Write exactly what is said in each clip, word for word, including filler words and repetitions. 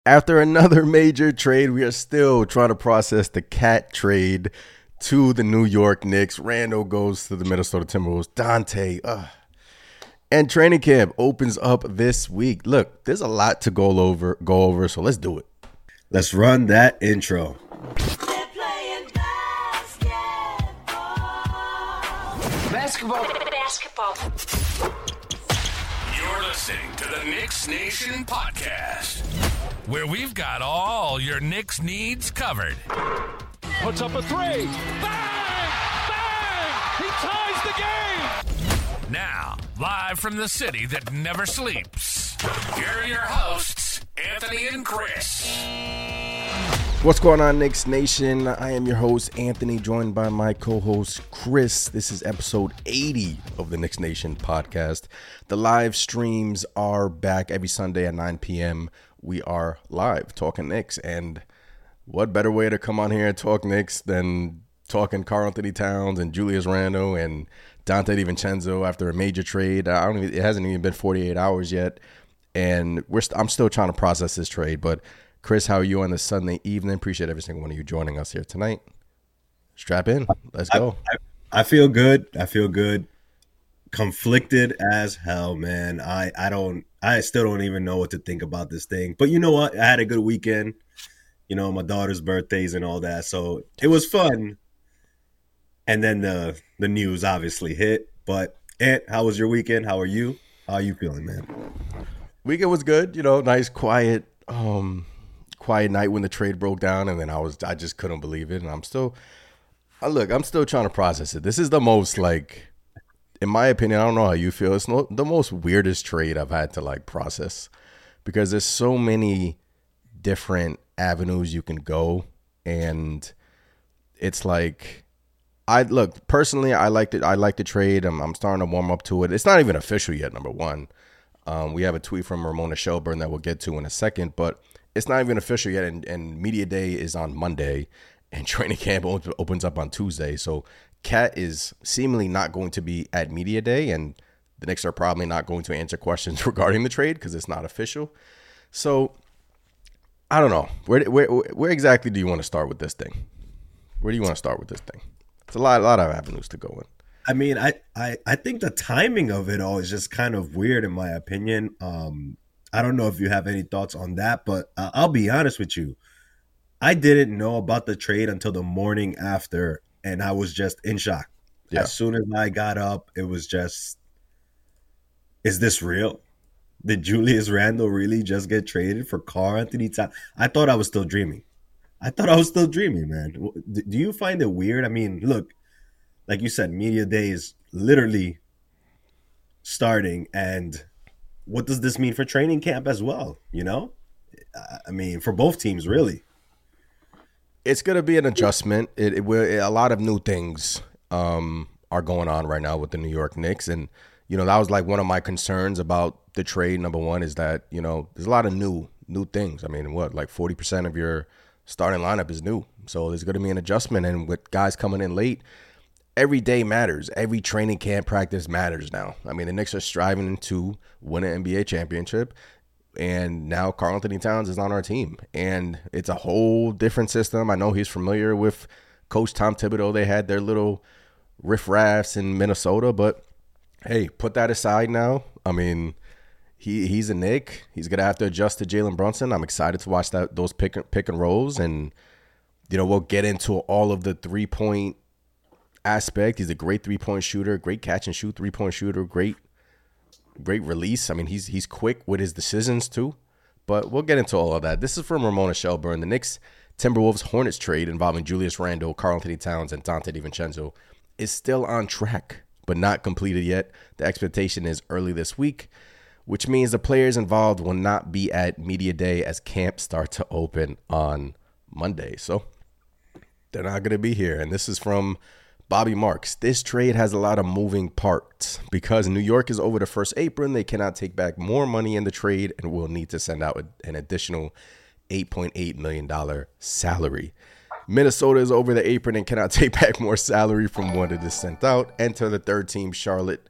After another major trade, we are still trying to process the Cat trade to the New York Knicks. Randle goes to the Minnesota Timberwolves. Dante, ugh. And training camp opens up this week. Look, there's a lot to go over, go over, so let's do it. Let's run that intro. Basketball. Basketball. You're listening to the Knicks Nation podcast, where we've got all your Knicks needs covered. Puts up a three. Bang! Bang! He ties the game! Now, live from the city that never sleeps, here are your hosts, Anthony and Chris. What's going on, Knicks Nation? I am your host, Anthony, joined by my co-host, Chris. This is episode eighty of the Knicks Nation podcast. The live streams are back every Sunday at nine p.m. We are live talking Knicks, and what better way to come on here and talk Knicks than talking Karl-Anthony Towns and Julius Randle and Dante DiVincenzo after a major trade. I don't even, it hasn't even been forty-eight hours yet, and we're st- I'm still trying to process this trade, but Chris, how are you on this Sunday evening? Appreciate every single one of you joining us here tonight. Strap in. Let's go. I, I, I feel good. I feel good. Conflicted as hell, man. I, I don't I still don't even know what to think about this thing. But you know what? I had a good weekend. You know, my daughter's birthdays and all that. So it was fun. And then the the news obviously hit. But Ant, how was your weekend? How are you? How are you feeling, man? Weekend was good. You know, nice, quiet, um, quiet night when the trade broke down, and then I was I just couldn't believe it, and I'm still I look I'm still trying to process it. This is the most, like, in my opinion, I don't know how you feel, it's no, the most weirdest trade I've had to like process, because there's so many different avenues you can go, and it's like, I look personally I like it I like the trade. I'm, I'm starting to warm up to it. It's not even official yet, number one. Um, we have a tweet from Ramona Shelburne that we'll get to in a second, but it's not even official yet, and, and media day is on Monday, and training camp op- opens up on Tuesday. So Cat is seemingly not going to be at media day, and the Knicks are probably not going to answer questions regarding the trade because it's not official. So I don't know. Where, where where exactly do you want to start with this thing? Where do you want to start with this thing? It's a lot, a lot of avenues to go in. I mean, I, I, I think the timing of it all is just kind of weird, in my opinion. Um, I don't know if you have any thoughts on that, but uh, I'll be honest with you. I didn't know about the trade until the morning after, and I was just in shock. Yeah. As soon as I got up, it was just, is this real? Did Julius Randle really just get traded for Karl-Anthony Towns? I thought I was still dreaming. I thought I was still dreaming, man. Do you find it weird? I mean, look, like you said, media day is literally starting, and what does this mean for training camp as well? You know, I mean, for both teams, really. It's going to be an adjustment. It, it will. It, a lot of new things um, are going on right now with the New York Knicks, and you know that was like one of my concerns about the trade. Number one is that you know there's a lot of new new things. I mean, what like forty percent of your starting lineup is new, so there's going to be an adjustment, and with guys coming in late, every day matters. Every training camp practice matters now. I mean, the Knicks are striving to win an N B A championship, and now Karl-Anthony Towns is on our team, and it's a whole different system. I know he's familiar with Coach Tom Thibodeau. They had their little riffraffs in Minnesota, but hey, put that aside now. I mean, he he's a Knick. He's gonna have to adjust to Jalen Brunson. I'm excited to watch that those pick pick and rolls, and you know we'll get into all of the three point aspect. He's a great three-point shooter, great catch and shoot three-point shooter, great great release. I mean, he's he's quick with his decisions too. But we'll get into all of that. This is from Ramona Shelburne. The Knicks Timberwolves Hornets trade involving Julius Randle, Karl-Anthony Towns, and Dante DiVincenzo is still on track, but not completed yet. The expectation is early this week, which means the players involved will not be at media day as camps start to open on Monday. So they're not going to be here. And this is from Bobby Marks. This trade has a lot of moving parts. Because New York is over the first apron, they cannot take back more money in the trade and will need to send out an additional eight point eight million dollars salary. Minnesota is over the apron and cannot take back more salary from what it is sent out. Enter the third team, Charlotte.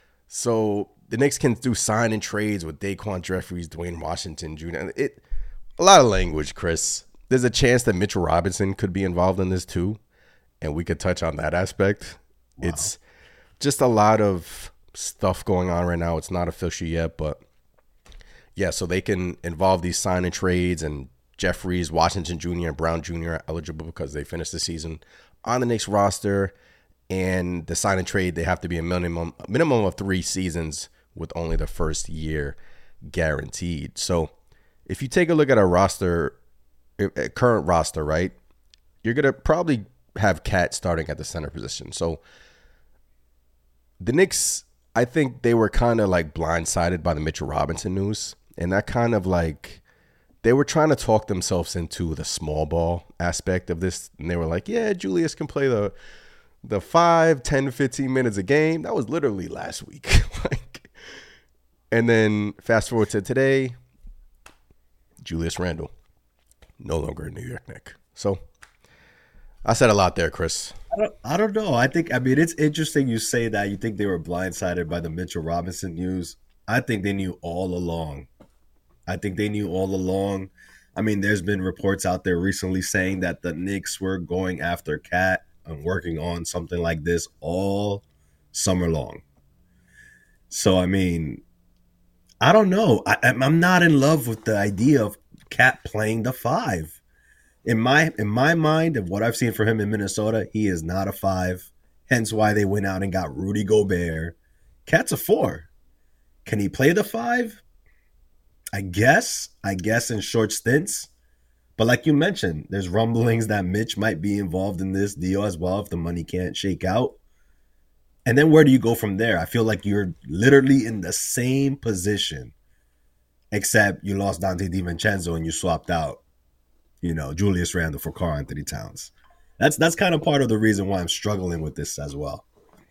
So the Knicks can do sign and trades with Daquan Jeffries, Dwayne Washington Junior It a lot of language, Chris. There's a chance that Mitchell Robinson could be involved in this too, and we could touch on that aspect. Wow. It's just a lot of stuff going on right now. It's not official yet, but yeah, so they can involve these sign and trades, and Jeffries, Washington Junior, and Brown Junior are eligible because they finished the season on the Knicks roster. And the sign and trade, they have to be a minimum minimum of three seasons with only the first year guaranteed. So if you take a look at our roster, a current roster, right, you're going to probably have Cat starting at the center position. So the Knicks, I think they were kind of like blindsided by the Mitchell Robinson news. And that kind of like, they were trying to talk themselves into the small ball aspect of this. And they were like, yeah, Julius can play the the five, ten, fifteen minutes a game. That was literally last week. like, and then fast forward to today, Julius Randle, no longer a New York Knick. So I said a lot there, Chris. I don't, I don't know. I think, I mean, it's interesting you say that. You think they were blindsided by the Mitchell Robinson news. I think they knew all along. I think they knew all along. I mean, there's been reports out there recently saying that the Knicks were going after Cat and working on something like this all summer long. So, I mean, I don't know. I, I'm not in love with the idea of Cat playing the five. In my in my mind, of what I've seen for him in Minnesota, he is not a five. Hence why they went out and got Rudy Gobert. Cat's a four. Can he play the five? I guess. I guess in short stints. But like you mentioned, there's rumblings that Mitch might be involved in this deal as well if the money can't shake out. And then where do you go from there? I feel like you're literally in the same position, except you lost Dante DiVincenzo and you swapped out, you know, Julius Randle for Karl Anthony Towns. That's that's kind of part of the reason why I'm struggling with this as well.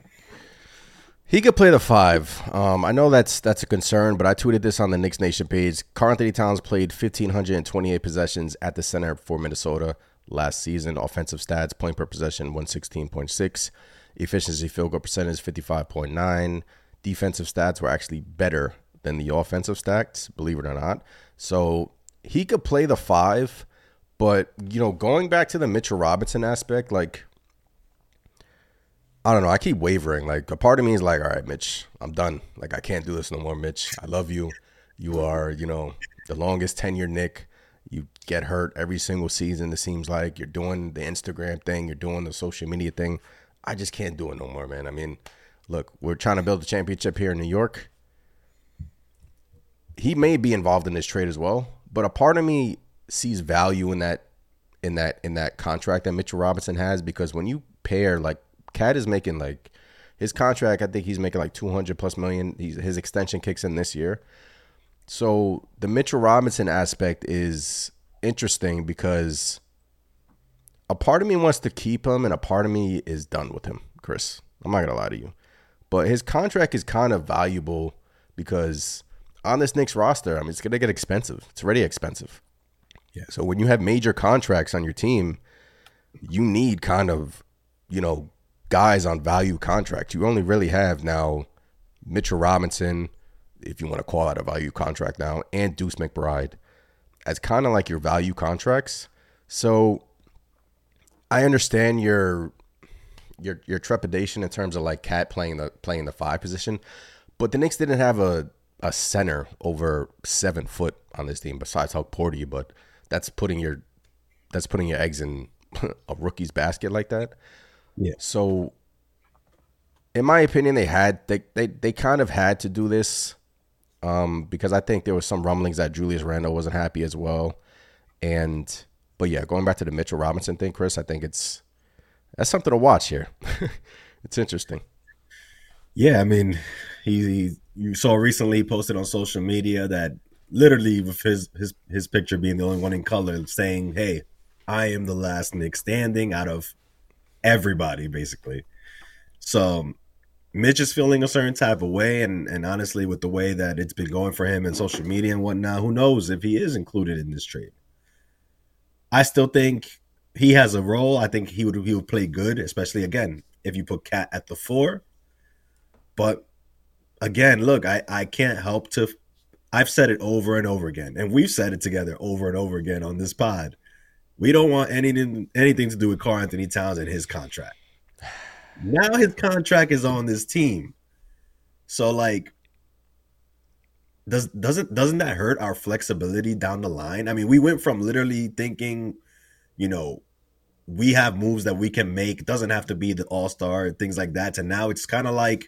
He could play the five. Um, I know that's that's a concern, but I tweeted this on the Knicks Nation page. Karl Anthony Towns played one thousand five hundred twenty-eight possessions at the center for Minnesota last season. Offensive stats, point per possession, one sixteen point six. Efficiency field goal percentage, fifty-five point nine. Defensive stats were actually better than the offensive stats, believe it or not. So he could play the five, but, you know, going back to the Mitchell Robinson aspect, like, I don't know. I keep wavering. Like, a part of me is like, all right, Mitch, I'm done. Like, I can't do this no more, Mitch. I love you. You are, you know, the longest tenured Knick. You get hurt every single season, it seems like. You're doing the Instagram thing. You're doing the social media thing. I just can't do it no more, man. I mean, look, we're trying to build a championship here in New York. He may be involved in this trade as well, but a part of me sees value in that, in that, in that contract that Mitchell Robinson has, because when you pair, like, Cat is making, like, his contract, I think he's making like two hundred plus million. He's, his extension kicks in this year. So the Mitchell Robinson aspect is interesting because a part of me wants to keep him and a part of me is done with him, Chris. I'm not going to lie to you. But his contract is kind of valuable because on this Knicks roster, I mean, it's going to get expensive. It's already expensive. Yeah. So when you have major contracts on your team, you need kind of, you know, guys on value contracts. You only really have now Mitchell Robinson, if you want to call that a value contract now, and Deuce McBride as kind of like your value contracts. So I understand your your your trepidation in terms of like Cat playing the playing the five position, but the Knicks didn't have a a center over seven foot on this team besides Hulk Porty, but that's putting your that's putting your eggs in a rookie's basket like that. Yeah. So, in my opinion, they had they they, they kind of had to do this um, because I think there was some rumblings that Julius Randle wasn't happy as well. And but yeah, going back to the Mitchell Robinson thing, Chris, I think it's that's something to watch here. It's interesting. Yeah, I mean, he, he you saw recently he posted on social media that literally with his his his picture being the only one in color, saying, "Hey, I am the last Knick standing out of everybody," basically. So Mitch is feeling a certain type of way, and, and honestly, with the way that it's been going for him in social media and whatnot, who knows if he is included in this trade. I still think he has a role. I think he would he would play good, especially, again, if you put Cat at the four. But, again, look, I, I can't help to I've said it over and over again, and we've said it together over and over again on this pod. We don't want anything anything to do with Karl-Anthony Towns and his contract. Now his contract is on this team. So like does doesn't doesn't that hurt our flexibility down the line? I mean, we went from literally thinking, you know, we have moves that we can make. It doesn't have to be the all-star, things like that. To now it's kind of like,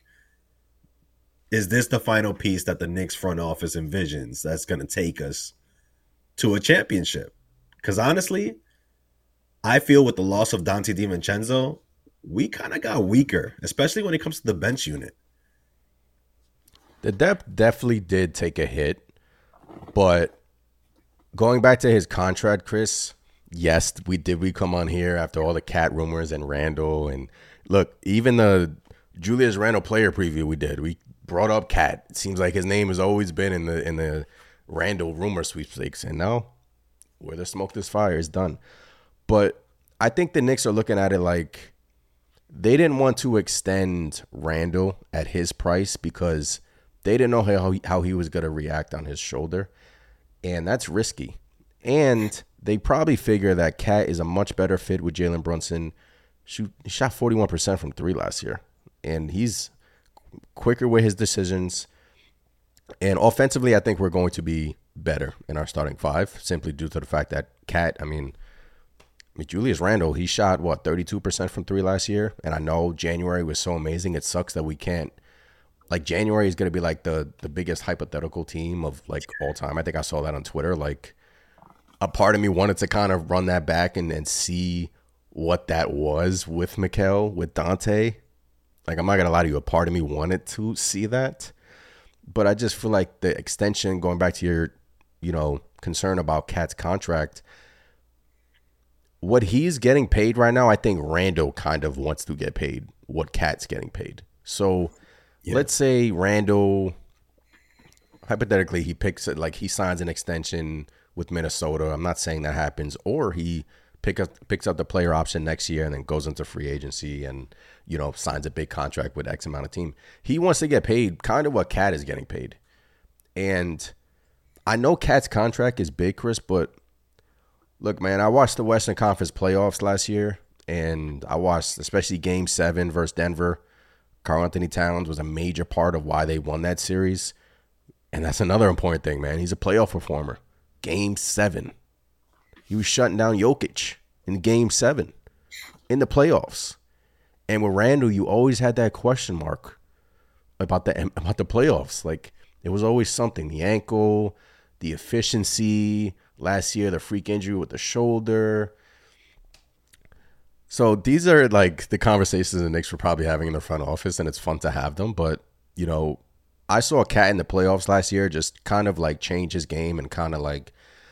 is this the final piece that the Knicks front office envisions that's going to take us to a championship? Because honestly, I feel with the loss of Dante DiVincenzo, we kind of got weaker, especially when it comes to the bench unit. The depth definitely did take a hit, but going back to his contract, Chris, yes, we did. We come on here after all the Cat rumors and Randall, and look, even the Julius Randle player preview we did, we brought up Cat. It seems like his name has always been in the in the Randall rumor sweepstakes, and now where the smoke this fire is done. But I think the Knicks are looking at it like they didn't want to extend Randall at his price because they didn't know how he, how he was going to react on his shoulder, and that's risky. And they probably figure that Cat is a much better fit with Jalen Brunson. Shoot, he shot forty-one percent from three last year, and he's quicker with his decisions. And offensively, I think we're going to be better in our starting five simply due to the fact that Cat, I mean, I mean Julius Randle, he shot, what, thirty-two percent from three last year? And I know January was so amazing. It sucks that we can't, like, January is going to be, like, the, the biggest hypothetical team of, like, all time. I think I saw that on Twitter. Like, a part of me wanted to kind of run that back and, and see what that was with Mikal, with Dante. Like, I'm not going to lie to you. A part of me wanted to see that. But I just feel like the extension, going back to your, you know, concern about Cat's contract, what he's getting paid right now, I think Randall kind of wants to get paid what Cat's getting paid. So yeah. Let's say Randall, hypothetically, he picks it, like he signs an extension with Minnesota. I'm not saying that happens. Or he pick up, picks up the player option next year and then goes into free agency and, you know, signs a big contract with X amount of team. He wants to get paid kind of what Cat is getting paid. And I know Cat's contract is big, Chris, but look, man, I watched the Western Conference playoffs last year, and I watched especially Game seven versus Denver. Karl-Anthony Towns was a major part of why they won that series. And that's another important thing, man. He's a playoff performer. Game seven. He was shutting down Jokic in Game seven in the playoffs. And with Randall, you always had that question mark about the about the playoffs. Like, it was always something. The ankle, the efficiency. Last year, the freak injury with the shoulder. So these are like the conversations the Knicks were probably having in the front office, and it's fun to have them. But, you know, I saw a Cat in the playoffs last year just kind of like change his game and kind of like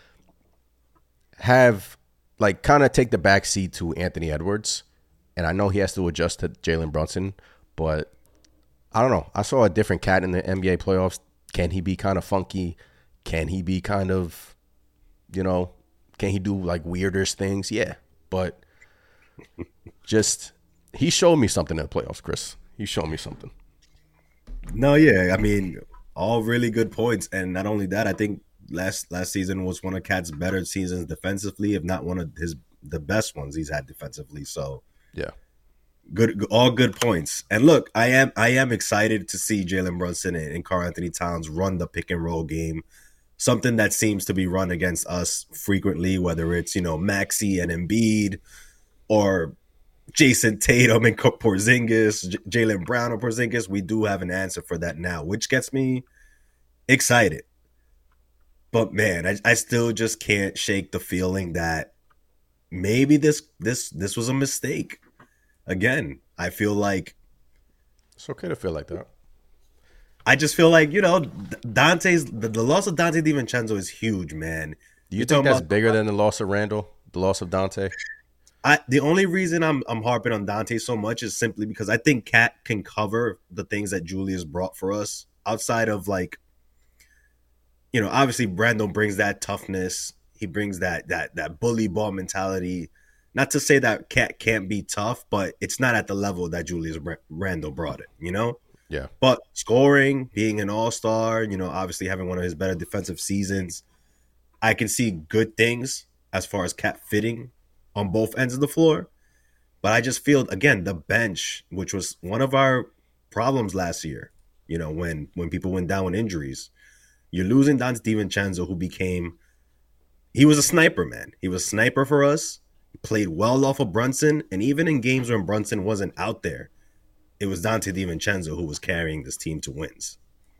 have like kind of take the back seat to Anthony Edwards. And I know he has to adjust to Jalen Brunson, but I don't know. I saw a different Cat in the N B A playoffs. Can he be kind of funky? Can he be kind of, you know, can he do like weirdish things? Yeah, but just he showed me something in the playoffs, Chris. He showed me something. No, yeah, I mean, all really good points, and not only that, I think last last season was one of Cat's better seasons defensively, if not one of his the best ones he's had defensively. So yeah, good, all good points. And look, I am I am excited to see Jalen Brunson and, and Karl-Anthony Towns run the pick and roll game. Something that seems to be run against us frequently, whether it's, you know, Maxey and Embiid or Jason Tatum and Porzingis, J- Jaylen Brown or Porzingis. We do have an answer for that now, which gets me excited. But man, I, I still just can't shake the feeling that maybe this this this was a mistake. Again, I feel like it's okay to feel like that. I just feel like, you know, Dante's the, the loss of Dante DiVincenzo is huge, man. Do you think that's about, bigger than the loss of Randall, the loss of Dante? I the only reason I'm I'm harping on Dante so much is simply because I think Cat can cover the things that Julius brought for us outside of, like, you know, obviously Brandon brings that toughness. He brings that that that bully ball mentality. Not to say that Cat can't be tough, but it's not at the level that Julius Randle brought it, you know? Yeah. But scoring, being an all-star, you know, obviously having one of his better defensive seasons, I can see good things as far as Cat fitting on both ends of the floor. But I just feel, again, the bench, which was one of our problems last year, you know, when when people went down with injuries. You're losing Don DiVincenzo, who became – he was a sniper, man. He was a sniper for us. He played well off of Brunson. And even in games when Brunson wasn't out there, it was Dante DiVincenzo who was carrying this team to wins.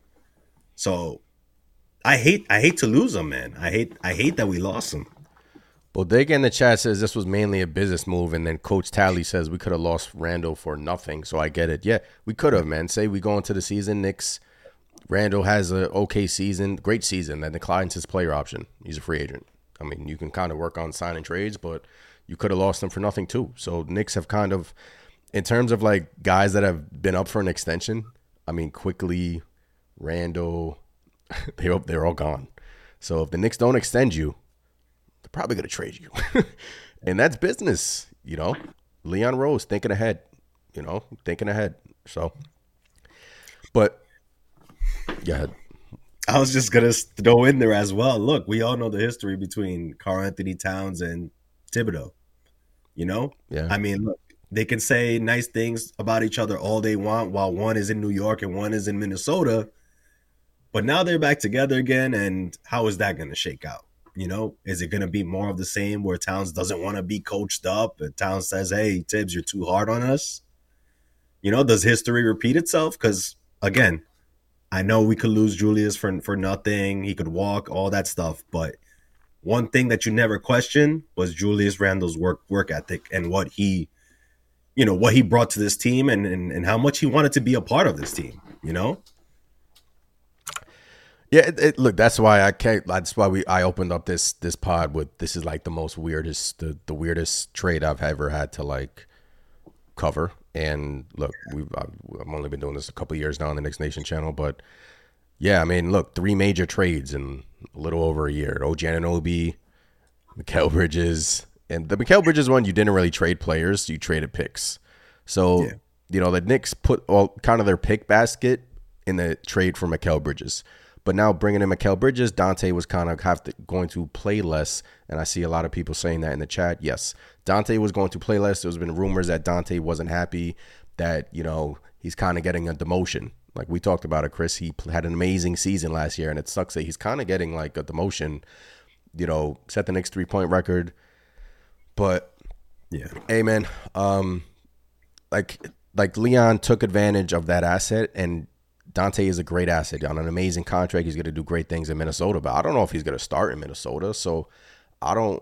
So I hate I hate to lose him, man. I hate I hate that we lost him. Bodega in the chat says this was mainly a business move, and then Coach Tally says we could have lost Randall for nothing. So I get it. Yeah, we could have, man. Say we go into the season, Knicks, Randall has a okay season, great season, then declines his player option. He's a free agent. I mean, you can kind of work on signing trades, but you could have lost him for nothing too. So Knicks have kind of, in terms of like guys that have been up for an extension, I mean, Quickly, Randall, they're, they're all gone. So if the Knicks don't extend you, they're probably going to trade you. And that's business, you know. Leon Rose thinking ahead, you know, thinking ahead. So, but, go ahead. I was just going to throw in there as well. Look, we all know the history between Karl Anthony Towns and Thibodeau, you know? Yeah. I mean, look, they can say nice things about each other all they want while one is in New York and one is in Minnesota. But now they're back together again, and how is that going to shake out? You know, is it going to be more of the same where Towns doesn't want to be coached up and Towns says, hey, Tibbs, you're too hard on us? You know, does history repeat itself? Because, again, I know we could lose Julius for, for nothing. He could walk, all that stuff. But one thing that you never questioned was Julius Randle's work work ethic and what he, you know, what he brought to this team and, and, and how much he wanted to be a part of this team, you know? Yeah, it, it, look, that's why I can't. That's why we I opened up this this pod with this is like the most weirdest, the, the weirdest trade I've ever had to like cover. And look, we've I've, I've only been doing this a couple of years now on the Knicks Nation channel, but yeah, I mean, look, three major trades in a little over a year. O G Anunoby, Mikal Bridges, and the Mikal Bridges one, you didn't really trade players, you traded picks. So yeah. You know the Knicks put all kind of their pick basket in the trade for Mikal Bridges. But now bringing in Mikal Bridges, Dante was kind of have to, going to play less. And I see a lot of people saying that in the chat. Yes, Dante was going to play less. There's been rumors that Dante wasn't happy, that, you know, he's kind of getting a demotion. Like we talked about it, Chris. He had an amazing season last year, and it sucks that he's kind of getting like a demotion, you know, set the Knicks three-point record. But, yeah, hey, man, um, like, like Leon took advantage of that asset, and Dante is a great asset on an amazing contract. He's going to do great things in Minnesota, but I don't know if he's going to start in Minnesota. So I don't,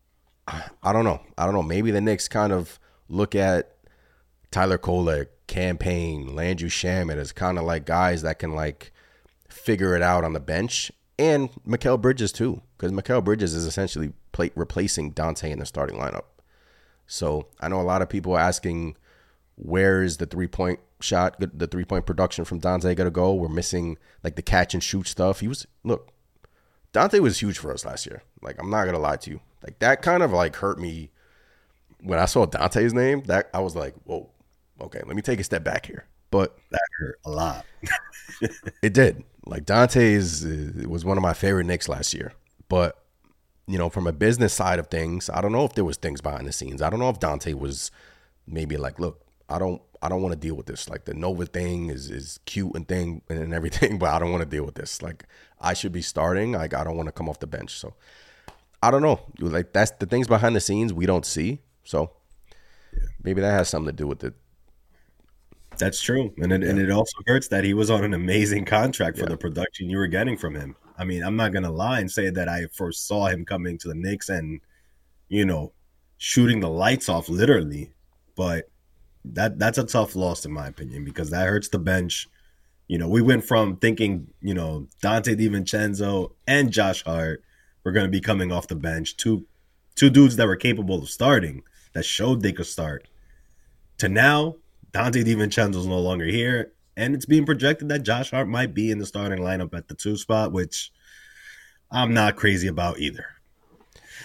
I don't know. I don't know. Maybe the Knicks kind of look at Tyler Kolek, Cam Payne, Landry Shamet as kind of like guys that can like figure it out on the bench, and Mikal Bridges too, because Mikal Bridges is essentially play, replacing Dante in the starting lineup. So I know a lot of people are asking, where is the three-point shot, the three-point production from Dante going to go? We're missing, like, the catch-and-shoot stuff. He was, look, Dante was huge for us last year. Like, I'm not going to lie to you. Like, that kind of, like, hurt me when I saw Dante's name. That I was like, whoa, okay, let me take a step back here. But that hurt a lot. It did. Like, Dante is, it was one of my favorite Knicks last year. But, you know, from a business side of things, I don't know if there was things behind the scenes. I don't know if Dante was maybe like, look, I don't I don't want to deal with this. Like the Nova thing is, is cute and thing and everything, but I don't want to deal with this. Like I should be starting. Like I don't want to come off the bench. So I don't know. Like that's the things behind the scenes we don't see. So yeah. Maybe that has something to do with it. That's true. And it, yeah. and it also hurts that he was on an amazing contract for yeah. the production you were getting from him. I mean, I'm not going to lie and say that I first saw him coming to the Knicks and, you know, shooting the lights off literally, but That that's a tough loss in my opinion, because that hurts the bench. You know, we went from thinking, you know, Dante DiVincenzo and Josh Hart were going to be coming off the bench, two two dudes that were capable of starting, that showed they could start, to now Dante DiVincenzo's no longer here, and it's being projected that Josh Hart might be in the starting lineup at the two spot, which I'm not crazy about either.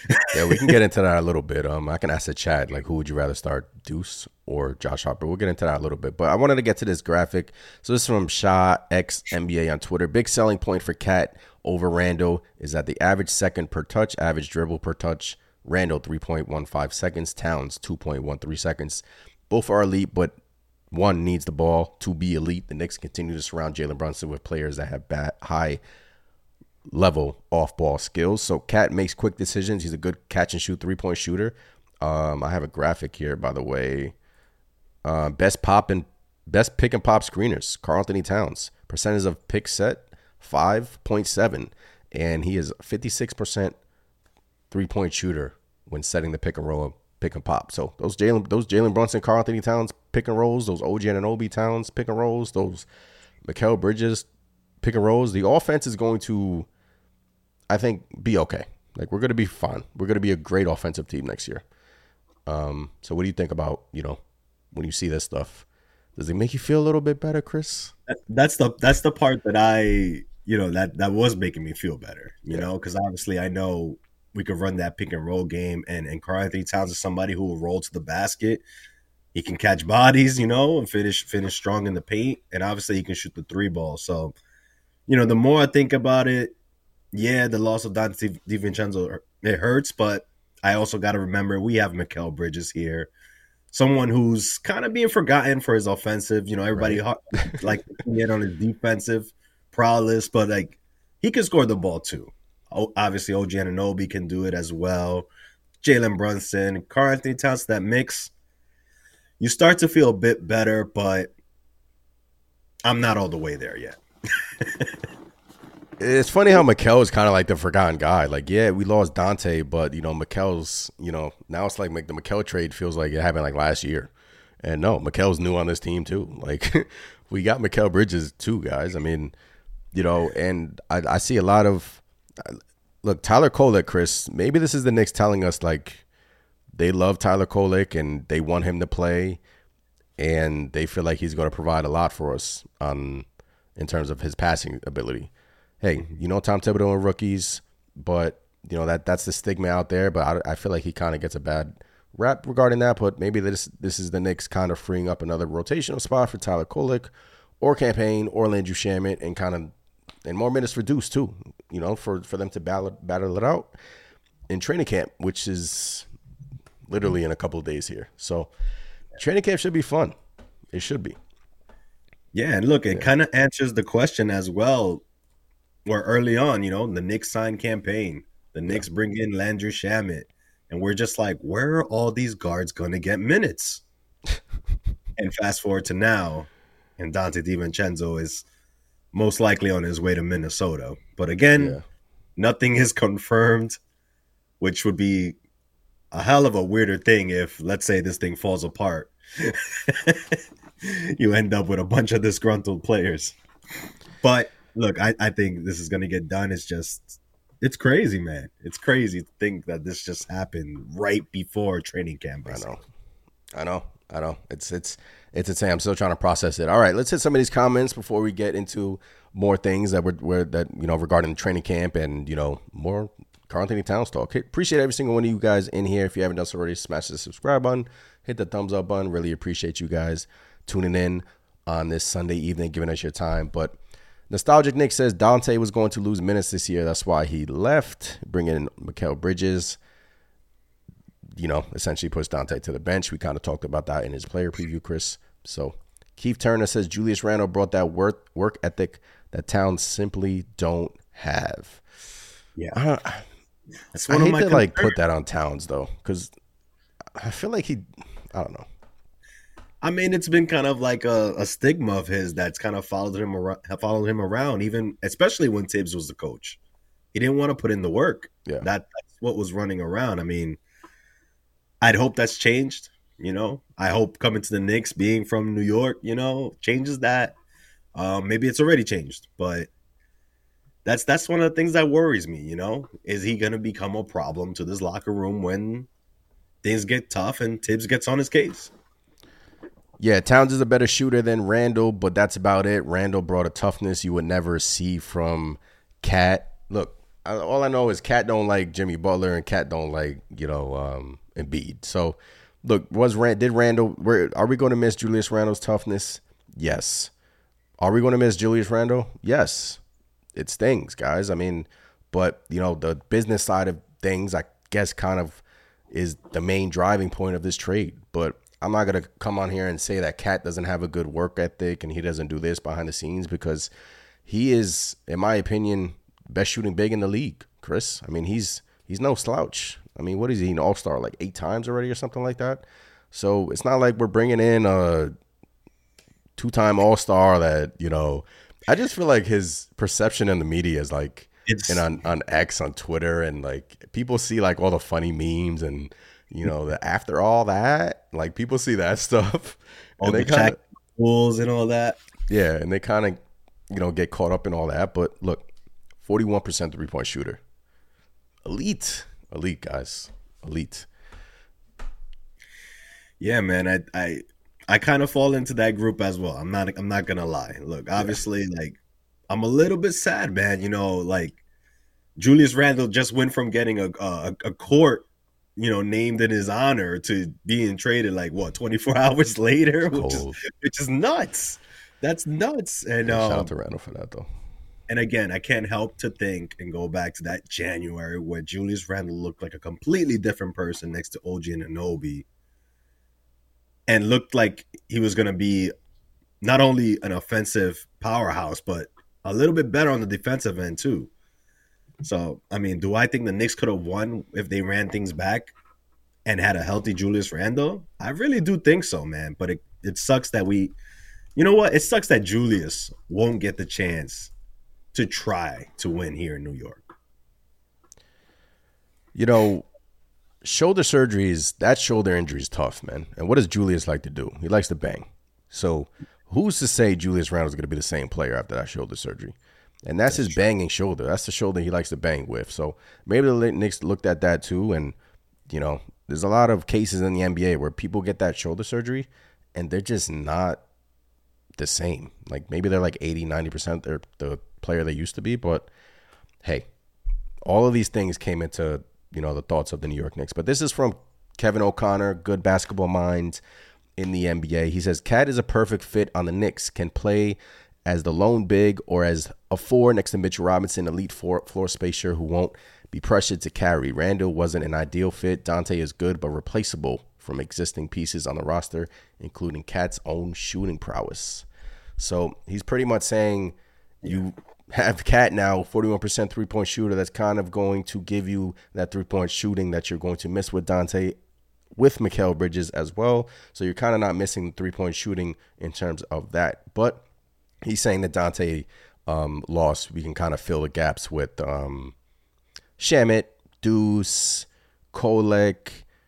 Yeah, we can get into that a little bit. Um, I can ask the chat, like, who would you rather start, Deuce or Josh Harper? We'll get into that a little bit. But I wanted to get to this graphic. So this is from Shah X N B A on Twitter. Big selling point for Cat over Randle is that the average second per touch, average dribble per touch, Randle three point one five seconds, Towns two point one three seconds. Both are elite, but one needs the ball to be elite. The Knicks continue to surround Jalen Brunson with players that have bad, high level off-ball skills. So Cat makes quick decisions. He's a good catch-and-shoot three-point shooter. Um, I have a graphic here, by the way. Uh, best pop and best pick and pop screeners, Karl-Anthony Towns. Percentage of pick set, five point seven. And he is fifty-six percent three-point shooter when setting the pick and roll, pick and pop. So those Jalen, those Jalen Brunson, Karl-Anthony Towns pick and rolls, those O G Anunoby Towns pick and rolls, those Mikal Bridges pick and rolls, the offense is going to, I think, be okay. Like, we're going to be fine. We're going to be a great offensive team next year. Um, so what do you think about, you know, when you see this stuff? Does it make you feel a little bit better, Chris? That's the that's the part that I, you know, that, that was making me feel better, you Yeah. know, because obviously I know we could run that pick and roll game, and, and Karl-Anthony Towns is somebody who will roll to the basket. He can catch bodies, you know, and finish finish strong in the paint, and obviously he can shoot the three ball. So, you know, the more I think about it, yeah, the loss of Dante DiVincenzo, it hurts, but I also got to remember we have Mikal Bridges here, someone who's kind of being forgotten for his offensive. You know, everybody Right. like to get on his defensive prowess, but like he can score the ball too. O- Obviously, O G Anunoby can do it as well. Jalen Brunson, Karl-Anthony Towns, that mix, you start to feel a bit better, but I'm not all the way there yet. It's funny how Mikal is kind of like the forgotten guy. Like, yeah, we lost Dante, but, you know, Mikal's, you know, now it's like the Mikal trade feels like it happened like last year. And no, Mikal's new on this team too. Like, we got Mikal Bridges too, guys. I mean, you know, and I, I see a lot of, look, Tyler Kolek, Chris, maybe this is the Knicks telling us, like, they love Tyler Kolek and they want him to play and they feel like he's going to provide a lot for us on in terms of his passing ability. Hey, you know, Tom Thibodeau and rookies, but, you know, that that's the stigma out there. But I, I feel like he kind of gets a bad rap regarding that. But maybe this this is the Knicks kind of freeing up another rotational spot for Tyler Kolek or Campaign or Landry Shamet and kind of and more minutes for Deuce, too, you know, for, for them to battle, battle it out in training camp, which is literally in a couple of days here. So training camp should be fun. It should be. Yeah, and look, it kind of answers the question as well. Where early on, you know, the Knicks sign Campaign, the Knicks bring in Landry Shamet, and we're just like, where are all these guards going to get minutes? And fast forward to now, and Dante DiVincenzo is most likely on his way to Minnesota. But again, Yeah. nothing is confirmed, which would be a hell of a weirder thing if, let's say, this thing falls apart. You end up with a bunch of disgruntled players. But look, I, I think this is going to get done. It's just, it's crazy, man. It's crazy to think that this just happened right before training camp. I know. I know. I know. It's it's it's insane. I'm still trying to process it. All right, let's hit some of these comments before we get into more things that were, were that you know regarding the training camp and you know more Karl-Anthony Towns talk. Okay, appreciate every single one of you guys in here. If you haven't done so already, smash the subscribe button, hit the thumbs up button. Really appreciate you guys tuning in on this Sunday evening, giving us your time. But Nostalgic Nick says Dante was going to lose minutes this year. That's why he left. Bringing in Mikal Bridges, you know, essentially puts Dante to the bench. We kind of talked about that in his player preview, Chris. So Keith Turner says Julius Randle brought that work work ethic that Towns simply don't have. Yeah, I, don't, that's I one of hate my to like concerns. put that on Towns though, because I feel like he, I don't know. I mean, it's been kind of like a, a stigma of his that's kind of followed him around, followed him around, even especially when Tibbs was the coach. He didn't want to put in the work. Yeah. That that's what was running around. I mean, I'd hope that's changed. You know, I hope coming to the Knicks, being from New York, you know, changes that. Um, maybe it's already changed, but that's that's one of the things that worries me. You know, is he going to become a problem to this locker room when things get tough and Tibbs gets on his case? Yeah, Towns is a better shooter than Randle, but that's about it. Randle brought a toughness you would never see from Cat. Look, I, all I know is Cat don't like Jimmy Butler and Cat don't like, you know, um, Embiid. So, look, was Rand, did Randle, where, are we going to miss Julius Randle's toughness? Yes. Are we going to miss Julius Randle? Yes. It stings, guys. I mean, but, you know, the business side of things, I guess, kind of is the main driving point of this trade. But I'm not going to come on here and say that Cat doesn't have a good work ethic and he doesn't do this behind the scenes, because he is, in my opinion, best shooting big in the league, Chris. I mean, he's he's no slouch. I mean, what is he, an all-star like eight times already or something like that? So it's not like we're bringing in a two-time all-star that, you know, I just feel like his perception in the media is like, it's, and on, on X, on Twitter, and like people see like all the funny memes and, you know, the after all that, like people see that stuff. All and the they kind of pools and all that. Yeah, and they kind of, you know, get caught up in all that. But look, forty-one percent three-point shooter. Elite. Elite, guys. Elite. Yeah, man. I I I kind of fall into that group as well. I'm not I'm not gonna lie. Look, obviously, yeah. like I'm a little bit sad, man. You know, like Julius Randle just went from getting a a, a court, you know, named in his honor to being traded like what twenty-four hours later, which is, which is nuts. That's nuts. And yeah, um, shout out to Randle for that, though. And again, I can't help to think and go back to that January where Julius Randle looked like a completely different person next to O G Anunoby, and looked like he was going to be not only an offensive powerhouse, but a little bit better on the defensive end too. So, I mean, do I think the Knicks could have won if they ran things back and had a healthy Julius Randle? I really do think so, man. But it, it sucks that we, you know what? It sucks that Julius won't get the chance to try to win here in New York. You know, shoulder surgery is, that shoulder injury is tough, man. And what does Julius like to do? He likes to bang. So who's to say Julius Randle is going to be the same player after that shoulder surgery? And that's, that's his true. banging shoulder. That's the shoulder he likes to bang with. So maybe the Knicks looked at that too. And, you know, there's a lot of cases in the N B A where people get that shoulder surgery and they're just not the same. Like maybe they're like eighty, ninety percent they're the player they used to be. But, hey, all of these things came into, you know, the thoughts of the New York Knicks. But this is from Kevin O'Connor, good basketball minds in the N B A. He says, Cat is a perfect fit on the Knicks, can play as the lone big or as a four next to Mitch Robinson, elite floor, floor spacer who won't be pressured to carry. Randle wasn't an ideal fit. Dante is good but replaceable from existing pieces on the roster, including Cat's own shooting prowess. So he's pretty much saying you have Cat now, forty-one percent three-point shooter that's kind of going to give you that three-point shooting that you're going to miss with Dante, with Mikal Bridges as well. So you're kind of not missing the three-point shooting in terms of that. But he's saying that Dante um, lost, we can kind of fill the gaps with um, Shamet, Deuce, Kolek,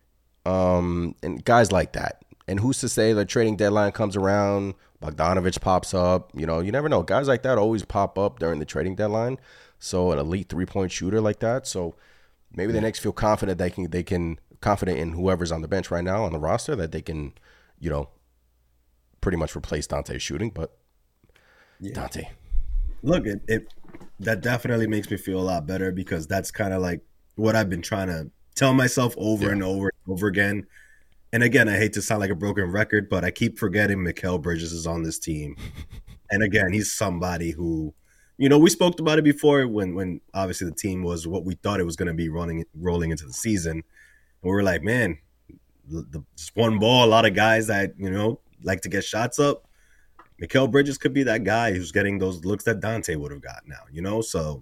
um, and guys like that. And who's to say the trading deadline comes around, Bogdanovich pops up. You know, you never know. Guys like that always pop up during the trading deadline. So an elite three-point shooter like that. So maybe the Knicks feel confident they can, they can confident in whoever's on the bench right now on the roster that they can, you know, pretty much replace Dante's shooting. But yeah. Dante. Look, it, it that definitely makes me feel a lot better because that's kind of like what I've been trying to tell myself over yeah. and over and over again. And again, I hate to sound like a broken record, but I keep forgetting Mikal Bridges is on this team. And again, he's somebody who, you know, we spoke about it before when, when obviously the team was what we thought it was going to be running, rolling into the season. And we were like, man, the, just one ball, a lot of guys that, you know, like to get shots up. Mikal Bridges could be that guy who's getting those looks that Dante would have got now, you know? So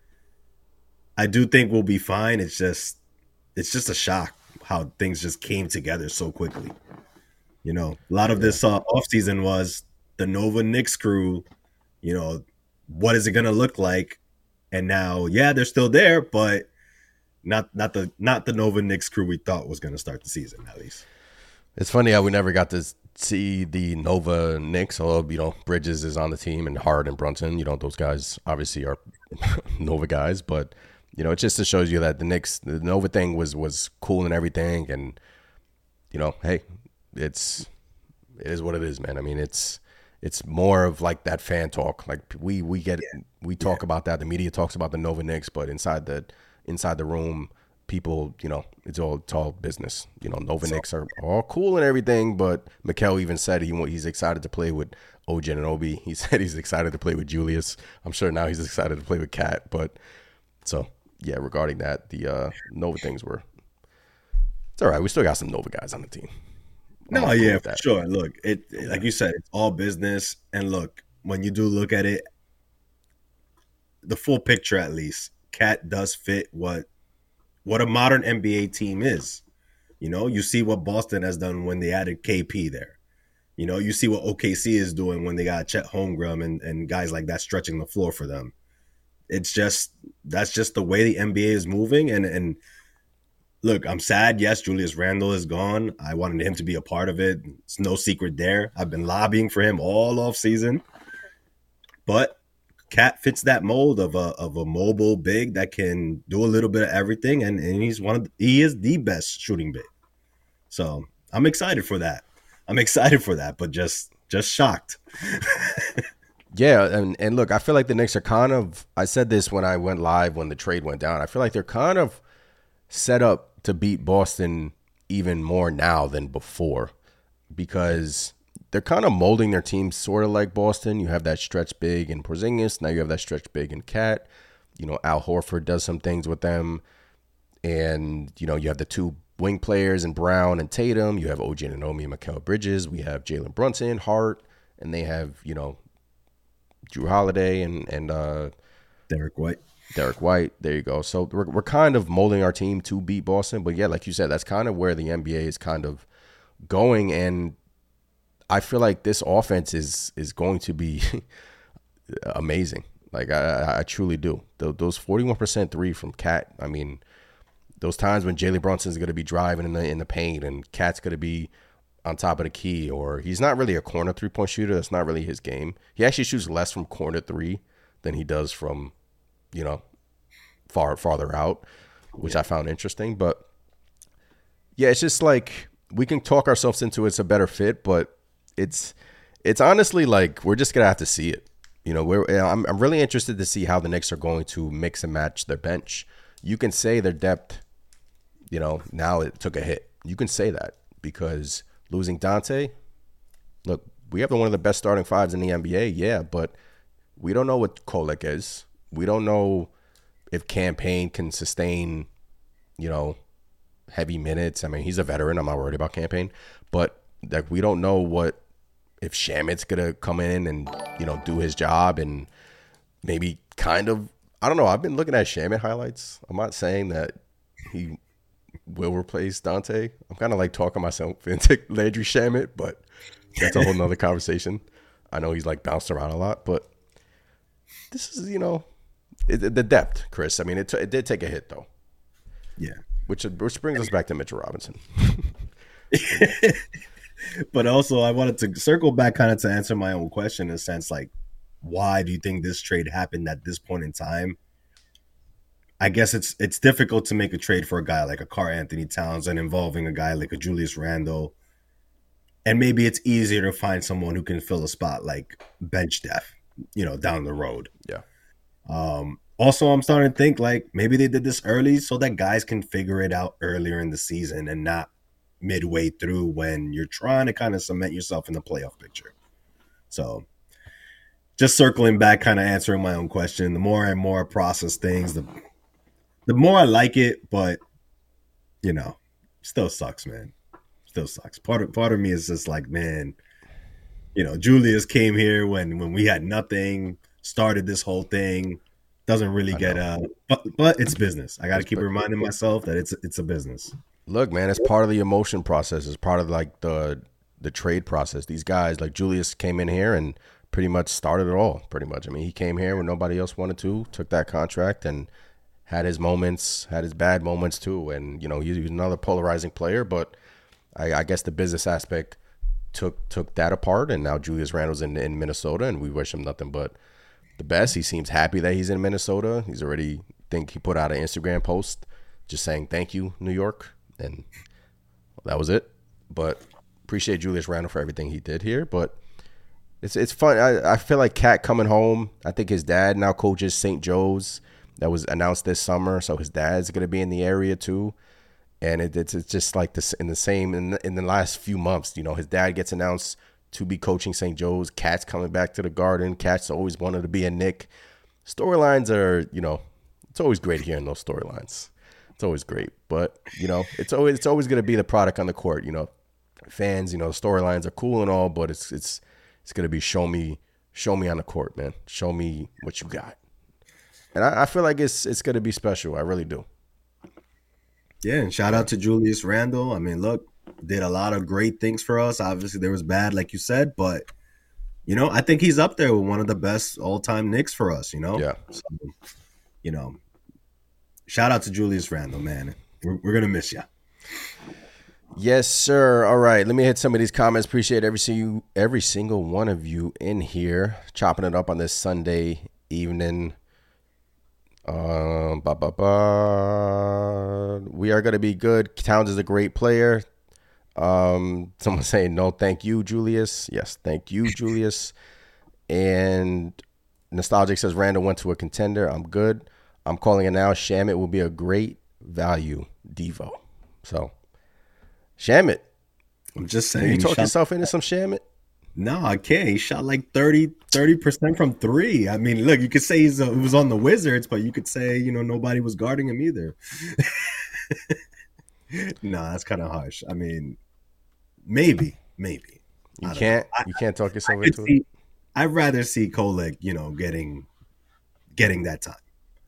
I do think we'll be fine. It's just, it's just a shock how things just came together so quickly. You know, a lot of this uh, offseason was the Nova Knicks crew, you know, what is it going to look like? And now, yeah, they're still there, but not not the not the Nova Knicks crew we thought was going to start the season, at least. It's funny how we never got to see the Nova Knicks, although, you know, Bridges is on the team and Hart and Brunson, you know, those guys obviously are Nova guys, but you know, it just shows you that the Knicks, the Nova thing was was cool and everything, and you know, hey, it's it is what it is, man. I mean, it's it's more of like that fan talk. Like we we get yeah. we talk yeah. about that. The media talks about the Nova Knicks, but inside the inside the room, people, you know, it's all it's all business. You know, Nova so, Knicks are all cool and everything, but Mikal even said he he's excited to play with O G Anunoby. He said he's excited to play with Julius. I'm sure now he's excited to play with Cat. But so yeah, regarding that, the uh, Nova things were it's all right. We still got some Nova guys on the team. No, yeah, for sure. Look, it like you said, it's all business. And look, when you do look at it, the full picture at least, Cat does fit what what a modern N B A team is. You know, you see what Boston has done when they added K P there. You know, you see what O K C is doing when they got Chet Holmgren and, and guys like that stretching the floor for them. It's just that's just the way the N B A is moving. And and look, I'm sad. Yes, Julius Randle is gone. I wanted him to be a part of it. It's no secret there. I've been lobbying for him all off season. But Cat fits that mold of a of a mobile big that can do a little bit of everything, and, and he's one of the, he is the best shooting big. So I'm excited for that. I'm excited for that, but just just shocked. Yeah, and, and look, I feel like the Knicks are kind of, I said this when I went live when the trade went down, I feel like they're kind of set up to beat Boston even more now than before because they're kind of molding their team sort of like Boston. You have that stretch big in Porzingis. Now you have that stretch big in Cat. You know, Al Horford does some things with them. And, you know, you have the two wing players in Brown and Tatum. You have O G Anunoby and Mikal Bridges. We have Jalen Brunson, Hart, and they have, you know, Drew Holiday and, and uh, Derek White. Derek White. There you go. So we're we're kind of molding our team to beat Boston. But, yeah, like you said, that's kind of where the N B A is kind of going. And I feel like this offense is is going to be amazing. Like, I, I truly do. Those forty-one percent three from Cat, I mean, those times when Jalen Brunson is going to be driving in the in the paint and Cat's going to be on top of the key, or he's not really a corner three-point shooter. That's not really his game. He actually shoots less from corner three than he does from, you know, far farther out, which I found interesting. But, yeah, it's just like we can talk ourselves into it's a better fit, but it's it's honestly like we're just going to have to see it. You know, we're I'm, I'm really interested to see how the Knicks are going to mix and match their bench. You can say their depth, you know, now it took a hit. You can say that because losing Dante, look, we have one of the best starting fives in the N B A, yeah, but we don't know what Kolek is. We don't know if Campaign can sustain, you know, heavy minutes. I mean, he's a veteran. I'm not worried about Campaign. But, like, we don't know what if Shamit's going to come in and, you know, do his job and maybe kind of, I don't know. I've been looking at Shamit highlights. I'm not saying that he will replace Dante. I'm kind of like talking myself into Landry Shamit, but that's a whole nother conversation. I know he's like bounced around a lot, but this is, you know, it, the depth, Chris. I mean, it, t- it did take a hit, though. Yeah. Which, which brings us back to Mitchell Robinson. But also, I wanted to circle back kind of to answer my own question in a sense, like, why do you think this trade happened at this point in time? I guess it's it's difficult to make a trade for a guy like a Karl Anthony Towns and involving a guy like a Julius Randle. And maybe it's easier to find someone who can fill a spot like bench depth, you know, down the road. Yeah. Um, also, I'm starting to think like maybe they did this early so that guys can figure it out earlier in the season and not midway through when you're trying to kind of cement yourself in the playoff picture. So just circling back, kind of answering my own question, the more and more I process things, the the more I like it, but, you know, still sucks, man. Still sucks. Part of, part of me is just like, man, you know, Julius came here when, when we had nothing, started this whole thing, doesn't really get uh but, but it's business. I got to keep reminding myself that it's it's a business. Look, man, it's part of the emotion process. It's part of like the the trade process. These guys, like Julius, came in here and pretty much started it all. Pretty much. I mean, he came here when nobody else wanted to, took that contract, and had his moments, had his bad moments too. And you know, he was another polarizing player. But I, I guess the business aspect took took that apart. And now Julius Randle's in in Minnesota, and we wish him nothing but the best. He seems happy that he's in Minnesota. He's already think he put out an Instagram post just saying thank you, New York. And that was it. But appreciate Julius Randle for everything he did here. But It's it's fun. I, I feel like Cat coming home. I think his dad now coaches Saint Joe's. That was announced this summer, so his dad's gonna be in the area too. And it, it's it's just like this in the same in the, in the last few months. You know, his dad gets announced to be coaching Saint Joe's. Cat's coming back to the Garden. Cat's always wanted to be a Knick. Storylines are, you know, it's always great hearing those storylines. It's always great, but you know, it's always it's always gonna be the product on the court. You know, fans, you know, storylines are cool and all, but it's it's it's gonna be show me show me on the court, man. Show me what you got. And I, I feel like it's it's gonna be special. I really do. Yeah, and shout out to Julius Randle. I mean, look, did a lot of great things for us. Obviously, there was bad, like you said, but you know, I think he's up there with one of the best all-time Knicks for us. You know, Yeah. So, you know, shout out to Julius Randle, man. We're, we're gonna miss you. Yes, sir. All right, let me hit some of these comments. Appreciate every single every single one of you in here chopping it up on this Sunday evening. Um, ba, ba, ba. We are going to be good. Towns is a great player. Um, someone saying no, thank you, Julius. Yes, thank you, Julius. And Nostalgic says Randall went to a contender. I'm good. I'm calling it now. Shamit will be a great value Devo. So, Shamit. I'm just Can saying. you talk shot, yourself into some Shamit? no, I can't. He shot like thirty percent from three. I mean, look, you could say he's a, he was on the Wizards, but you could say, you know, nobody was guarding him either. No, that's kind of harsh. I mean, maybe, maybe. You I don't can't. know. I- You can't talk I yourself could into it. see, I'd rather see Kolek, you know, getting getting that time.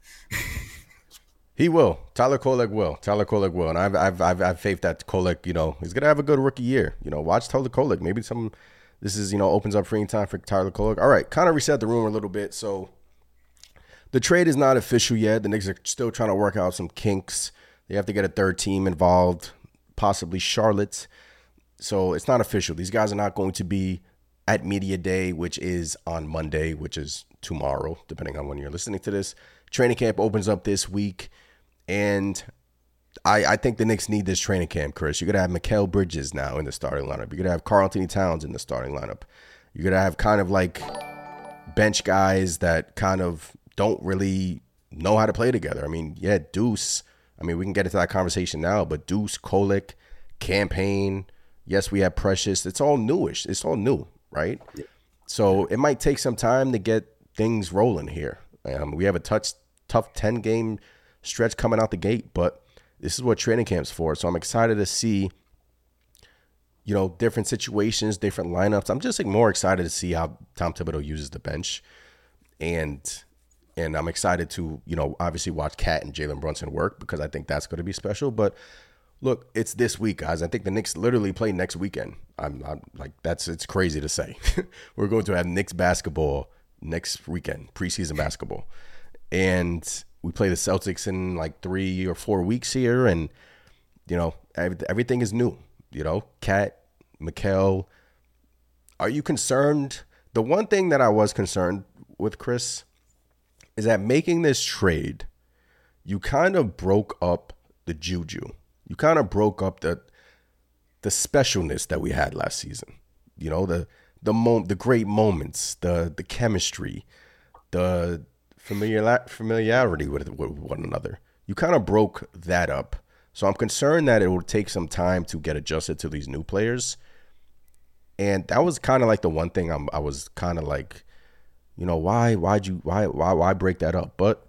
He will. Tyler Kolek will. Tyler Kolek will. And I've I've I've, I've faith that Kolek, you know, he's gonna have a good rookie year. You know, watch Tyler Kolek. Maybe some this is, you know, opens up free time for Tyler Kolek. All right, kind of reset the room a little bit. So the trade is not official yet. The Knicks are still trying to work out some kinks. They have to get a third team involved, possibly Charlotte. So it's not official. These guys are not going to be at Media Day, which is on Monday, which is tomorrow, depending on when you're listening to this. Training camp opens up this week. And I, I think the Knicks need this training camp, Chris. You're going to have Mikal Bridges now in the starting lineup. You're going to have Karl Anthony Towns in the starting lineup. You're going to have kind of like bench guys that kind of don't really know how to play together. I mean, yeah, Deuce. I mean, we can get into that conversation now, but Deuce, Kolek, Campaign. Yes, we have Precious. It's all newish. It's all new, right? Yeah. So it might take some time to get things rolling here. Um, we have a touch, tough ten-game stretch coming out the gate, but this is what training camp's for. So I'm excited to see, you know, different situations, different lineups. I'm just like more excited to see how Tom Thibodeau uses the bench, and and I'm excited to, you know, obviously watch Cat and Jalen Brunson work, because I think that's going to be special. But look, it's this week, guys. I think the Knicks literally play next weekend. I'm, I'm like, that's it's crazy to say. We're going to have Knicks basketball next weekend, preseason basketball, and we play the Celtics in like three or four weeks here, and, you know, everything is new. You know, Cat, Mikal. Are you concerned? The one thing that I was concerned with, Chris, is that making this trade, you kind of broke up the juju. You kind of broke up the the specialness that we had last season. You know, the the mo- the great moments, the the chemistry, the Familiar, familiarity with, with one another. You kind of broke that up. So I'm concerned that it will take some time to get adjusted to these new players. And that was kind of like the one thing I'm, I was kind of like, you know, why, why'd you, why, why, why break that up? But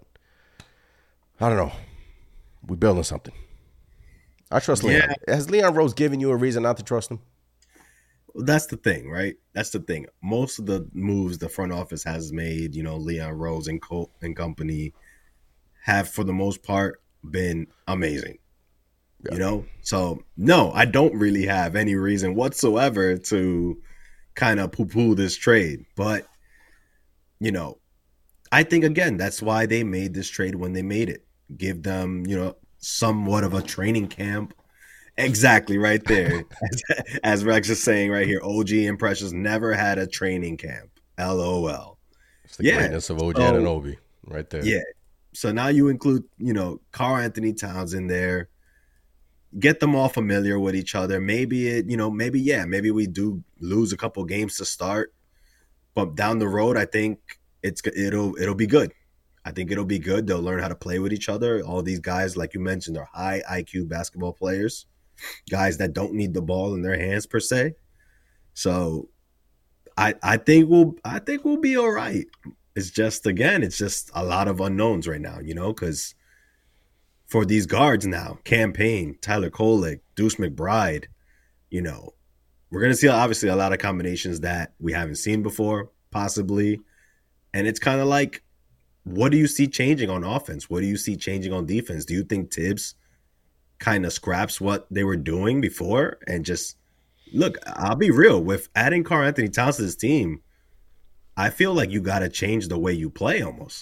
I don't know. We're building something. I trust Leon. Yeah. Has Leon Rose given you a reason not to trust him? Well, that's the thing, right? That's the thing. Most of the moves the front office has made, you know, Leon Rose and Co- and company have, for the most part, been amazing. Yeah. You know? So, no, I don't really have any reason whatsoever to kind of poo-poo this trade. But, you know, I think, again, that's why they made this trade when they made it. Give them, you know, somewhat of a training camp. Exactly, right there. As, as Rex is saying right here, O G and Precious never had a training camp. L O L. It's the yeah. greatness of O G so, Anunoby right there. Yeah. So now you include, you know, Karl Anthony Towns in there. Get them all familiar with each other. Maybe it, you know, maybe, yeah, maybe we do lose a couple games to start. but down the road, I think it's it'll it'll be good. I think it'll be good. They'll learn how to play with each other. All these guys, like you mentioned, are high I Q basketball players, guys that don't need the ball in their hands per se. So, I I think we'll I think we'll be all right. It's just again, it's just a lot of unknowns right now, you know, because for these guards now, Cam Payne, Tyler Kolek, Deuce McBride, you know, we're gonna see obviously a lot of combinations that we haven't seen before, possibly, and it's kind of like, what do you see changing on offense? What do you see changing on defense? Do you think Tibbs kind of scraps what they were doing before and just look? I'll be real, with adding Karl-Anthony Towns to this team, I feel like you got to change the way you play almost.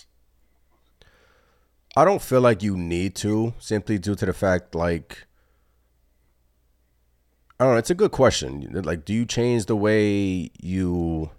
I don't feel like you need to, simply due to the fact, like, I don't know, it's a good question. Like, do you change the way you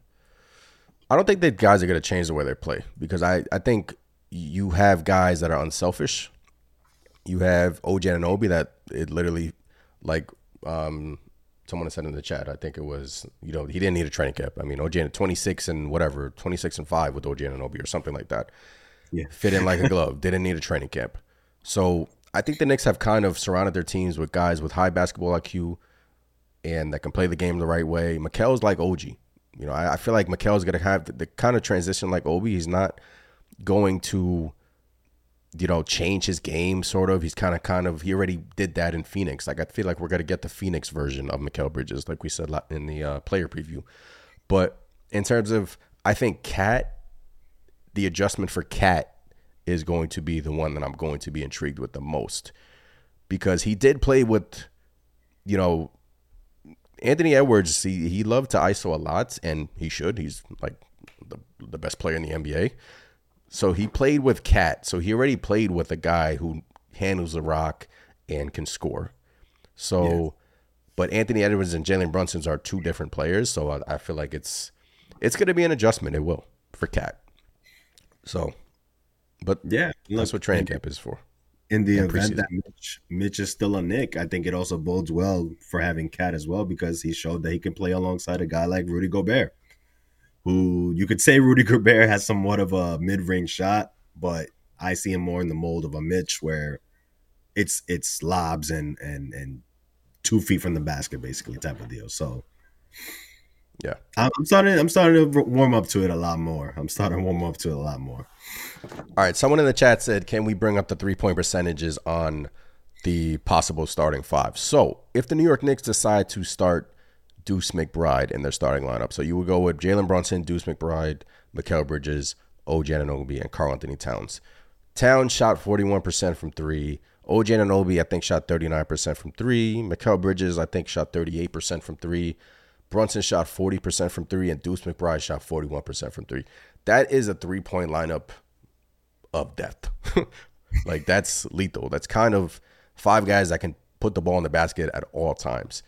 I don't think that guys are going to change the way they play, because I, I think you have guys that are unselfish. You have O G Anunoby that it literally, like um, someone said in the chat, I think it was, you know, he didn't need a training camp. I mean, O G twenty-six and whatever, twenty-six and five with O G Anunoby or something like that. Yeah. Fit in like a glove. Didn't need a training camp. So I think the Knicks have kind of surrounded their teams with guys with high basketball I Q and that can play the game the right way. Mikal's like O G. You know, I, I feel like Mikal's going to have the, the kind of transition like Obi. He's not going to, you know, change his game, sort of. He's kind of, kind of, he already did that in Phoenix. Like, I feel like we're going to get the Phoenix version of Mikal Bridges, like we said in the uh, player preview. But in terms of, I think Cat, the adjustment for Cat is going to be the one that I'm going to be intrigued with the most. Because he did play with, you know, Anthony Edwards, he, he loved to I S O a lot, and he should. He's like the, the best player in the N B A. So he played with Cat. So he already played with a guy who handles the rock and can score. So, yeah. But Anthony Edwards and Jalen Brunson are two different players. So I, I feel like it's it's going to be an adjustment. It will for Cat. So, but yeah, look, that's what training camp is for. In the event that Mitch, Mitch is still a Knick, I think it also bodes well for having Cat as well, because he showed that he can play alongside a guy like Rudy Gobert, who you could say Rudy Gobert has somewhat of a mid-range shot, but I see him more in the mold of a Mitch, where it's it's lobs and and and two feet from the basket, basically, type of deal. So yeah, I'm starting I'm starting to warm up to it a lot more. I'm starting to warm up to it a lot more. All right, someone in the chat said, can we bring up the three-point percentages on the possible starting five? So if the New York Knicks decide to start Deuce McBride in their starting lineup, so you would go with Jalen Brunson, Deuce McBride, Mikal Bridges, O G Anunoby, and Karl-Anthony Towns. Towns shot forty-one percent from three. O G Anunoby, I think, shot thirty-nine percent from three. Mikal Bridges, I think, shot thirty-eight percent from three. Brunson shot forty percent from three, and Deuce McBride shot forty-one percent from three. That is a three-point lineup of death. Like, that's lethal. That's kind of five guys that can put the ball in the basket at all times.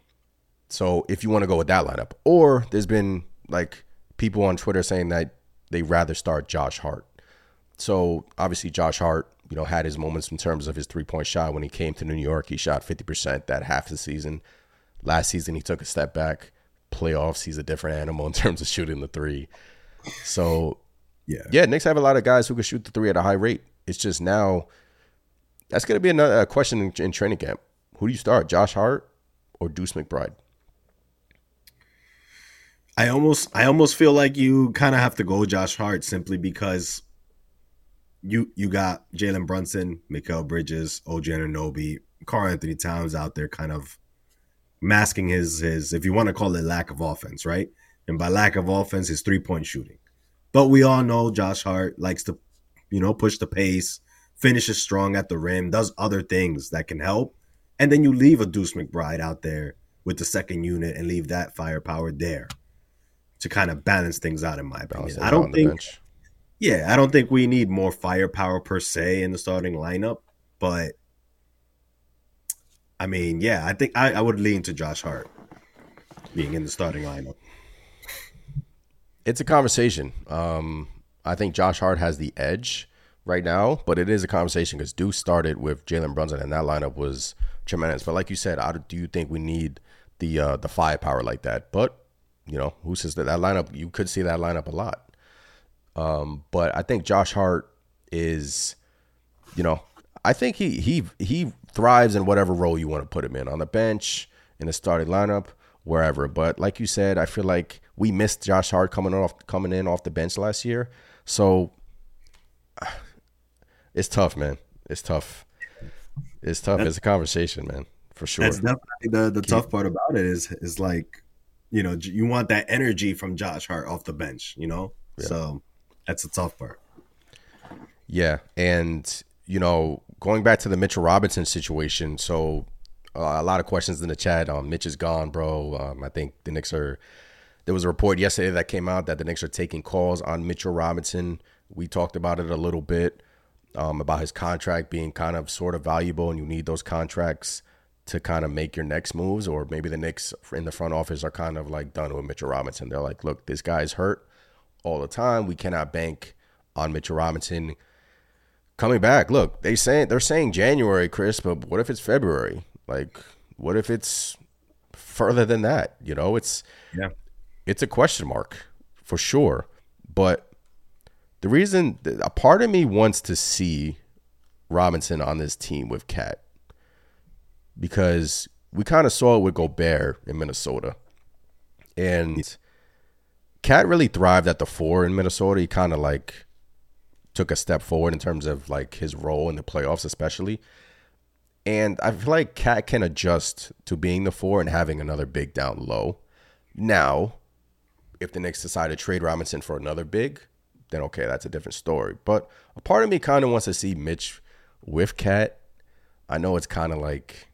So if you want to go with that lineup, or there's been like people on Twitter saying that they rather start Josh Hart. So obviously Josh Hart, you know, had his moments in terms of his three-point shot. When he came to New York, he shot fifty percent that half the season. Last season, he took a step back. Playoffs, he's a different animal in terms of shooting the three. So Yeah, yeah. Knicks have a lot of guys who can shoot the three at a high rate. It's just now that's going to be another question in, in training camp. Who do you start, Josh Hart or Deuce McBride? I almost, I almost feel like you kind of have to go Josh Hart, simply because you you got Jalen Brunson, Mikal Bridges, O G Anunoby, Karl-Anthony Towns out there, kind of masking his his, if you want to call it, lack of offense, right? And by lack of offense, his three point shooting. But we all know Josh Hart likes to, you know, push the pace, finishes strong at the rim, does other things that can help. And then you leave a Deuce McBride out there with the second unit and leave that firepower there to kind of balance things out, in my opinion. I don't think, yeah, I don't think we need more firepower per se in the starting lineup. But, I mean, yeah, I think I, I would lean to Josh Hart being in the starting lineup. It's a conversation. Um, I think Josh Hart has the edge right now, but it is a conversation because Deuce started with Jalen Brunson, and that lineup was tremendous. But like you said, I, do you think we need the uh, the firepower like that? But you know, who says that that lineup, you could see that lineup a lot. Um, but I think Josh Hart is, you know, I think he he he thrives in whatever role you want to put him in, on the bench, in the starting lineup, wherever. But like you said, I feel like we missed Josh Hart coming off coming in off the bench last year. So it's tough, man. It's tough. It's tough. That's, it's a conversation, man, for sure. That's definitely the, the tough part about it is is like, you know, you want that energy from Josh Hart off the bench, you know? Yeah. So that's the tough part. Yeah. And, you know, going back to the Mitchell Robinson situation, so uh, a lot of questions in the chat. Um, Mitch is gone, bro. Um, I think the Knicks are – there was a report yesterday that came out that the Knicks are taking calls on Mitchell Robinson. We talked about it a little bit, um, about his contract being kind of sort of valuable, and you need those contracts to kind of make your next moves. Or maybe the Knicks in the front office are kind of like done with Mitchell Robinson. They're like, look, this guy's hurt all the time. We cannot bank on Mitchell Robinson coming back. Look, they say they're saying January, Chris, but what if it's February? Like, what if it's further than that? You know, it's yeah, it's a question mark for sure. But the reason, a part of me wants to see Robinson on this team with Cat, because we kind of saw it with Gobert in Minnesota, and Cat really thrived at the four in Minnesota. He kind of like took a step forward in terms of like his role in the playoffs, especially. And I feel like Cat can adjust to being the four and having another big down low. Now, if the Knicks decide to trade Robinson for another big, then okay, that's a different story. But a part of me kind of wants to see Mitch with Cat. I know it's kind of like,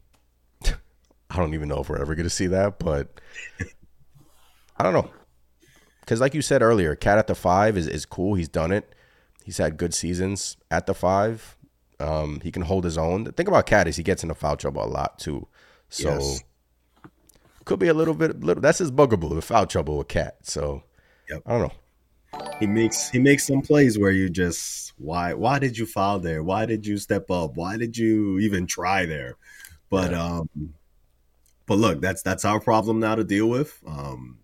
I don't even know if we're ever going to see that, but I don't know. Because like you said earlier, Cat at the five is, is cool. He's done it. He's had good seasons at the five. Um, he can hold his own. The thing about Cat is he gets into foul trouble a lot too. So yes. Could be a little bit, little, that's his bugaboo, the foul trouble with Cat. So yep. I don't know. He makes he makes some plays where you just, why why did you foul there? Why did you step up? Why did you even try there? But yeah. um, but look, that's that's our problem now to deal with. Um,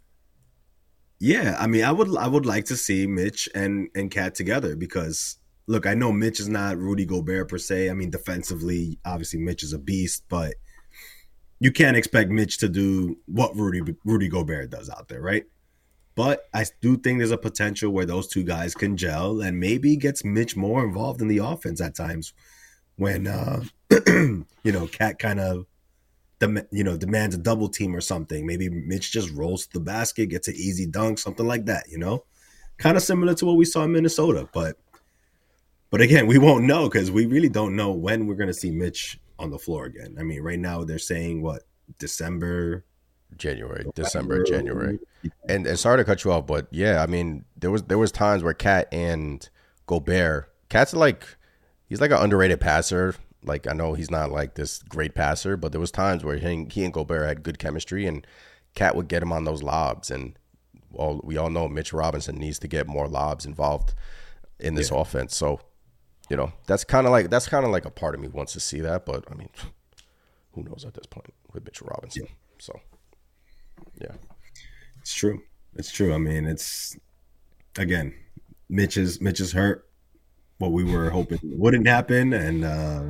yeah, I mean, I would I would like to see Mitch and and Cat together, because look, I know Mitch is not Rudy Gobert per se. I mean, defensively, obviously Mitch is a beast, but you can't expect Mitch to do what Rudy Rudy Gobert does out there, right? But I do think there's a potential where those two guys can gel, and maybe gets Mitch more involved in the offense at times when, uh, you know, Cat kind of, dem- you know, demands a double team or something. Maybe Mitch just rolls to the basket, gets an easy dunk, something like that, you know? Kind of similar to what we saw in Minnesota. But, but again, we won't know, because we really don't know when we're going to see Mitch on the floor again. I mean, right now they're saying, what, December – January, December, January. And, and sorry to cut you off, but yeah, I mean, there was there was times where Cat and Gobert, Cat's like, he's like an underrated passer. Like, I know he's not like this great passer, but there was times where he, he and Gobert had good chemistry, and Cat would get him on those lobs. And well, we all know Mitch Robinson needs to get more lobs involved in this yeah. offense. So, you know, that's kind of like that's kind of like a part of me wants to see that, but I mean, who knows at this point with Mitchell Robinson? Yeah. So. Yeah, it's true. It's true. I mean, it's again, Mitch is Mitch is hurt. What we were hoping wouldn't happen, and uh,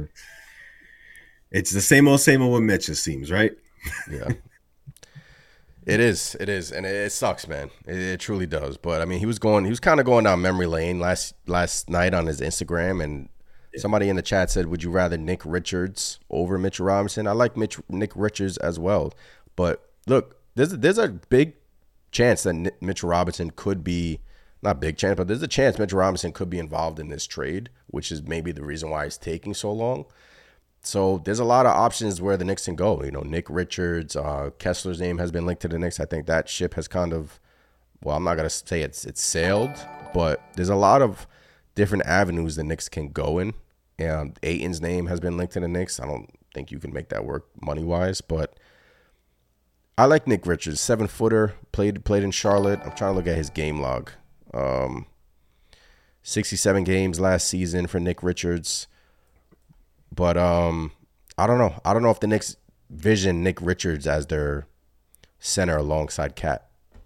it's the same old, same old with Mitch. It seems, right? Yeah, it is. It is, and it, it sucks, man. It, it truly does. But I mean, he was going. He was kind of going down memory lane last last night on his Instagram, and yeah. somebody in the chat said, "Would you rather Nick Richards over Mitchell Robinson?" I like Mitch Nick Richards as well, but look. There's a, there's a big chance that Mitchell Robinson could be, not big chance, but there's a chance Mitchell Robinson could be involved in this trade, which is maybe the reason why it's taking so long. So there's a lot of options where the Knicks can go. You know, Nick Richards, uh, Kessler's name has been linked to the Knicks. I think that ship has kind of, well, I'm not going to say it's it's sailed, but there's a lot of different avenues the Knicks can go in. And Ayton's name has been linked to the Knicks. I don't think you can make that work money-wise, but I like Nick Richards, seven footer, played played in Charlotte. I'm trying to look at his game log. Um, sixty-seven games last season for Nick Richards. But um, I don't know. I don't know if the Knicks vision Nick Richards as their center alongside Cat.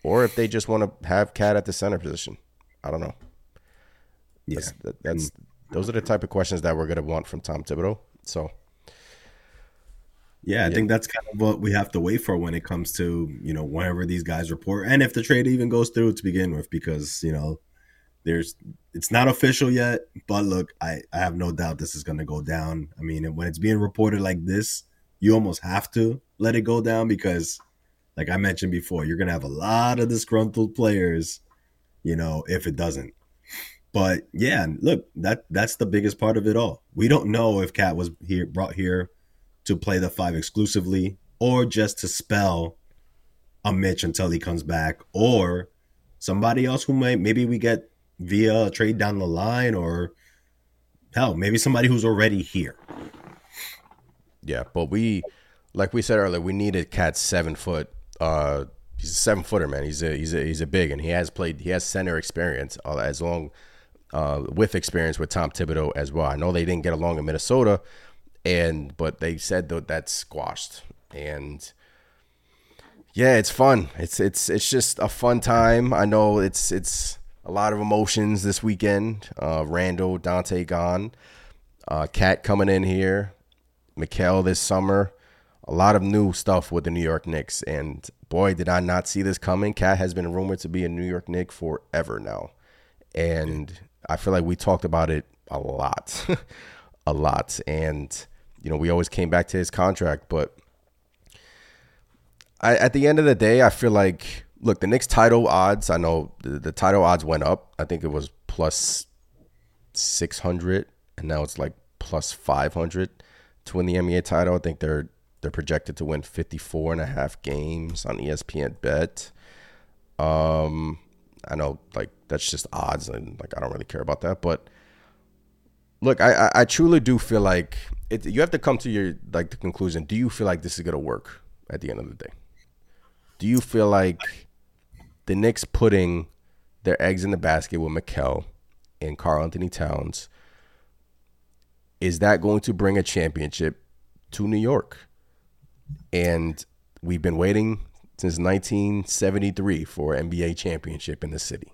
or if they just want to have Cat at the center position. I don't know. Yeah, that's, that, that's those are the type of questions that we're gonna want from Tom Thibodeau. So. Yeah, I Yeah. think that's kind of what we have to wait for when it comes to, you know, whenever these guys report, and if the trade even goes through to begin with, because, you know, there's it's not official yet, but look, I, I have no doubt this is going to go down. I mean, when it's being reported like this, you almost have to let it go down because, like I mentioned before, you're going to have a lot of disgruntled players, you know, if it doesn't. But yeah, look, that that's the biggest part of it all. We don't know if Cat was here brought here to play the five exclusively, or just to spell a Mitch until he comes back, or somebody else who might maybe we get via a trade down the line, or hell, maybe somebody who's already here. Yeah, but we, like we said earlier, we needed Cat's seven foot. Uh, he's a seven footer, man. He's a he's a he's a big, and he has played. He has center experience uh, as long uh, with experience with Tom Thibodeau as well. I know they didn't get along in Minnesota. And but they said that that's squashed, and yeah, it's fun. It's it's it's just a fun time. I know it's it's a lot of emotions this weekend. Uh, Randall, Dante gone, uh, Cat coming in here, Mikal this summer. A lot of new stuff with the New York Knicks, and boy, did I not see this coming. Cat has been rumored to be a New York Knick forever now, and I feel like we talked about it a lot, a lot, and. You know, we always came back to his contract, but I, at the end of the day, I feel like, look, the Knicks title odds, I know the, the title odds went up. I think it was plus six hundred, and now it's like plus five hundred to win the N B A title. I think they're they're projected to win fifty-four and a half games on E S P N Bet. Um, I know, like, that's just odds, and, like, I don't really care about that, but look, I, I, I truly do feel like it, you have to come to your like the conclusion. Do you feel like this is gonna work at the end of the day? Do you feel like the Knicks putting their eggs in the basket with Mikal and Karl Anthony Towns, is that going to bring a championship to New York? And we've been waiting since nineteen seventy-three for an N B A championship in the city.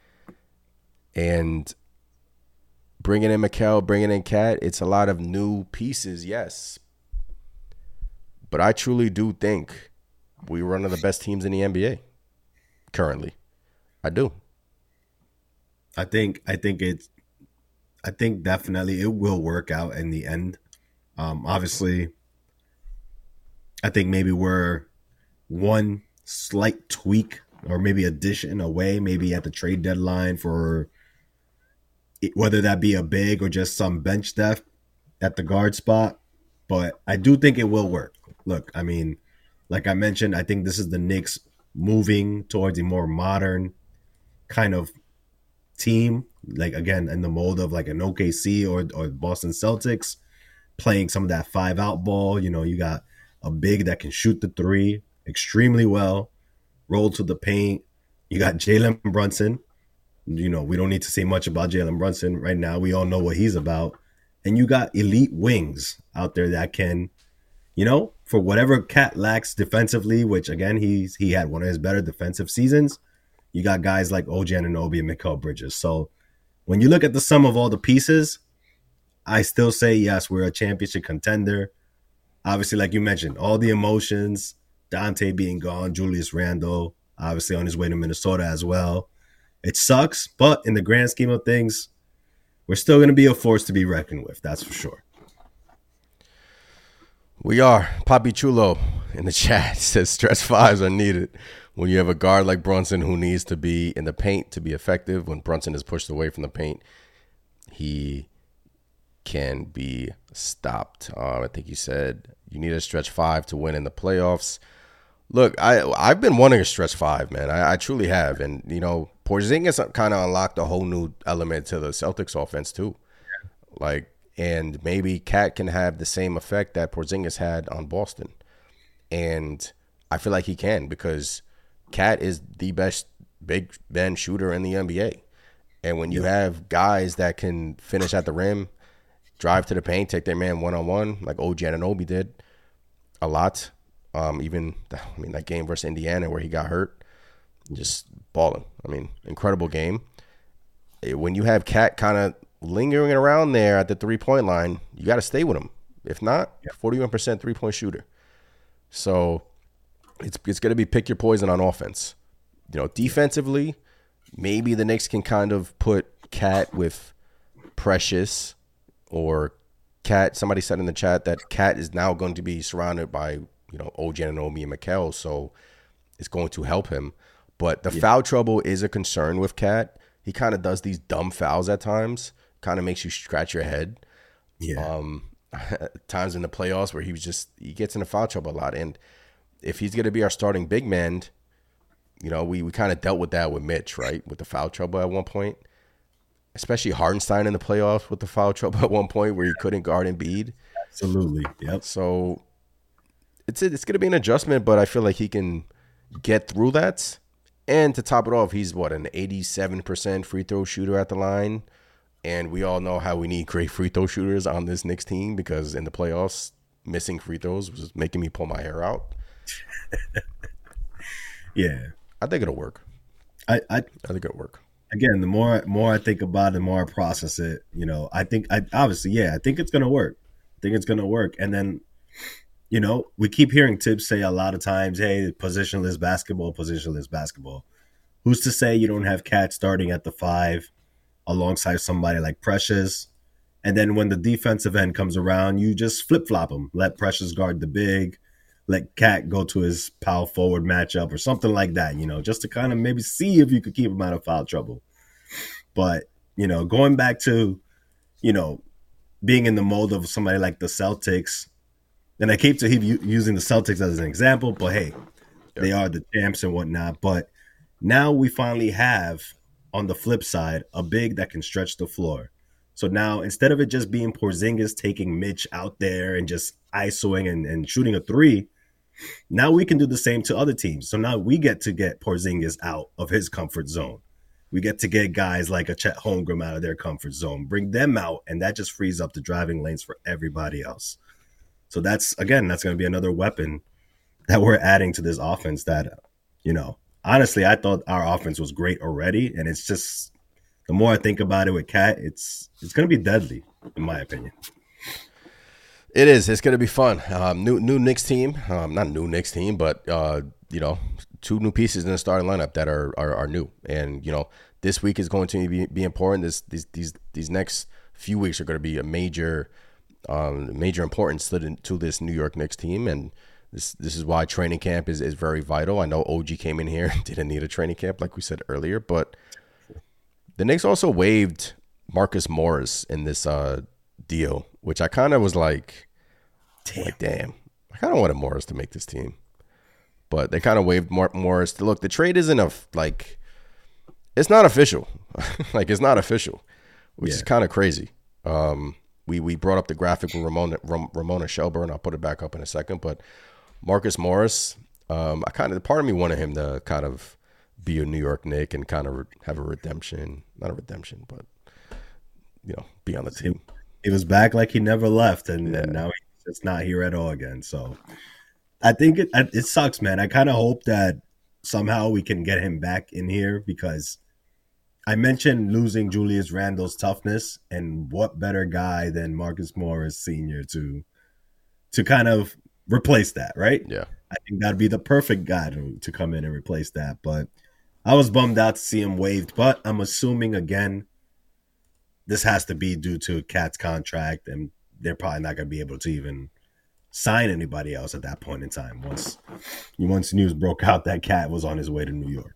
And bringing in Mikal, bringing in Cat, it's a lot of new pieces, yes. But I truly do think we're one of the best teams in the N B A currently. I do. I think I think it's I think definitely it will work out in the end. Um, obviously, I think maybe we're one slight tweak or maybe addition away, maybe at the trade deadline for whether that be a big or just some bench depth at the guard spot. But I do think it will work. Look, I mean, like I mentioned, I think this is the Knicks moving towards a more modern kind of team. Like, again, in the mold of like an O K C or, or Boston Celtics, playing some of that five out ball. You know, you got a big that can shoot the three extremely well, roll to the paint. You got Jalen Brunson. You know, we don't need to say much about Jalen Brunson right now. We all know what he's about. And you got elite wings out there that can, you know, for whatever Cat lacks defensively, which, again, he's he had one of his better defensive seasons, you got guys like O G Anunoby and Mikal Bridges. So when you look at the sum of all the pieces, I still say, yes, we're a championship contender. Obviously, like you mentioned, all the emotions, Dante being gone, Julius Randle, obviously on his way to Minnesota as well. It sucks, but in the grand scheme of things, we're still going to be a force to be reckoned with. That's for sure. We are. Papi Chulo in the chat says stretch fives are needed when you have a guard like Brunson who needs to be in the paint to be effective. When Brunson is pushed away from the paint, he can be stopped. Um, I think he said you need a stretch five to win in the playoffs. Look, I, I've been wanting a stretch five, man. I, I truly have. And, you know, Porzingis kind of unlocked a whole new element to the Celtics offense, too. Like, and maybe Cat can have the same effect that Porzingis had on Boston. And I feel like he can because Cat is the best big man shooter in the N B A. And when you have guys that can finish at the rim, drive to the paint, take their man one-on-one, like O G Anunoby did a lot. Um, even, I mean, that game versus Indiana where he got hurt, just balling. I mean, incredible game. When you have Cat kind of lingering around there at the three-point line, you got to stay with him. If not, forty-one percent three-point shooter. So it's it's going to be pick your poison on offense. You know, defensively, maybe the Knicks can kind of put Cat with Precious or Cat. Somebody said in the chat that Cat is now going to be surrounded by, you know, O G Anunoby and Mikal, so it's going to help him. But the yeah. foul trouble is a concern with Cat. He kind of does these dumb fouls at times, kind of makes you scratch your head. Yeah. Um, times in the playoffs where he was just he gets into foul trouble a lot, and if he's going to be our starting big man, you know, we we kind of dealt with that with Mitch, right, with the foul trouble at one point. Especially Hartenstein in the playoffs with the foul trouble at one point where he couldn't guard Embiid. Absolutely. Yep. So it's it's going to be an adjustment, but I feel like he can get through that. And to top it off, he's what, an eighty-seven percent free throw shooter at the line. And we all know how we need great free throw shooters on this Knicks team because in the playoffs, missing free throws was making me pull my hair out. Yeah. I think it'll work. I, I, I think it'll work. Again, the more more I think about it, the more I process it. You know, I think I obviously, yeah, I think it's gonna work. I think it's gonna work. And then, you know, we keep hearing Tibbs say a lot of times, "Hey, positionless basketball, positionless basketball." Who's to say you don't have Cat starting at the five alongside somebody like Precious? And then when the defensive end comes around, you just flip flop him. Let Precious guard the big. Let Cat go to his power forward matchup or something like that, you know, just to kind of maybe see if you could keep him out of foul trouble. But, you know, going back to, you know, being in the mold of somebody like the Celtics, and I keep to keep using the Celtics as an example, but hey, yeah. they are the champs and whatnot. But now we finally have, on the flip side, a big that can stretch the floor. So now instead of it just being Porzingis taking Mitch out there and just isoing and, and shooting a three, now we can do the same to other teams. So now we get to get Porzingis out of his comfort zone. We get to get guys like a Chet Holmgren out of their comfort zone, bring them out, and that just frees up the driving lanes for everybody else. So that's, again, that's going to be another weapon that we're adding to this offense that, you know, honestly, I thought our offense was great already, and it's just, the more I think about it with Cat, it's it's going to be deadly, in my opinion. It is. It's going to be fun. Um, new new Knicks team. Um, not new Knicks team, but, uh, you know, two new pieces in the starting lineup that are are, are new. And, you know, this week is going to be, be important. This These these these next few weeks are going to be a major um, major importance to, the, to this New York Knicks team. And this this is why training camp is, is very vital. I know O G came in here and didn't need a training camp like we said earlier, but the Knicks also waived Marcus Morris in this uh, deal, which I kind of was like, damn. like, damn, I kind of wanted Morris to make this team. But they kind of waived Mar- Morris. Look, the trade isn't a, like, it's not official. like, it's not official, which yeah. is kind of crazy. Um, we we brought up the graphic with Ramona, Ram, Ramona Shelburne. I'll put it back up in a second. But Marcus Morris, um, I kind of, part of me wanted him to kind of be a New York Knick and kind of re- have a redemption, not a redemption, but, you know, be on the team. He was back like he never left, and, yeah. and now he's just not here at all again. So I think it it sucks, man. I kind of hope that somehow we can get him back in here because I mentioned losing Julius Randle's toughness, and what better guy than Marcus Morris Senior to to kind of replace that, right? Yeah. I think that'd be the perfect guy to, to come in and replace that, but I was bummed out to see him waived, but I'm assuming, again, this has to be due to Cat's contract, and they're probably not going to be able to even sign anybody else at that point in time once once news broke out that Cat was on his way to New York.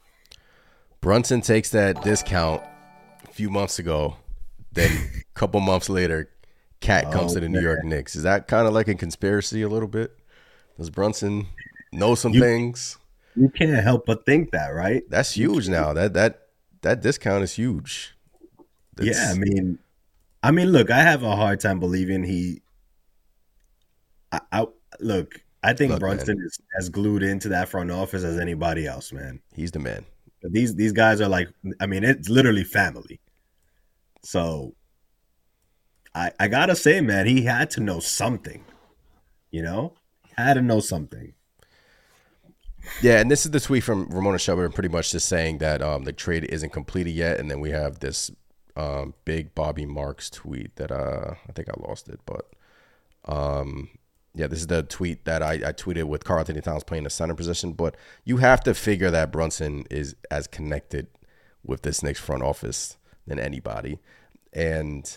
Brunson takes that discount a few months ago, then a couple months later, Cat comes oh, to the New man. York Knicks. Is that kind of like a conspiracy a little bit? Does Brunson know some you, things? You can't help but think that, right? That's huge now. That that that discount is huge. That's... Yeah, I mean, I mean, look, I have a hard time believing he. I, I look. I think look, Brunson man. is as glued into that front office as anybody else, man. He's the man. These these guys are like, I mean, it's literally family. So, I I gotta say, man, he had to know something. You know, he had to know something. Yeah, and this is the tweet from Ramona Shelburne, pretty much just saying that um, the trade isn't completed yet, and then we have this um, big Bobby Marks tweet that uh, I think I lost it, but um, yeah, this is the tweet that I, I tweeted with Karl Anthony Towns playing the center position. But you have to figure that Brunson is as connected with this Knicks front office than anybody, and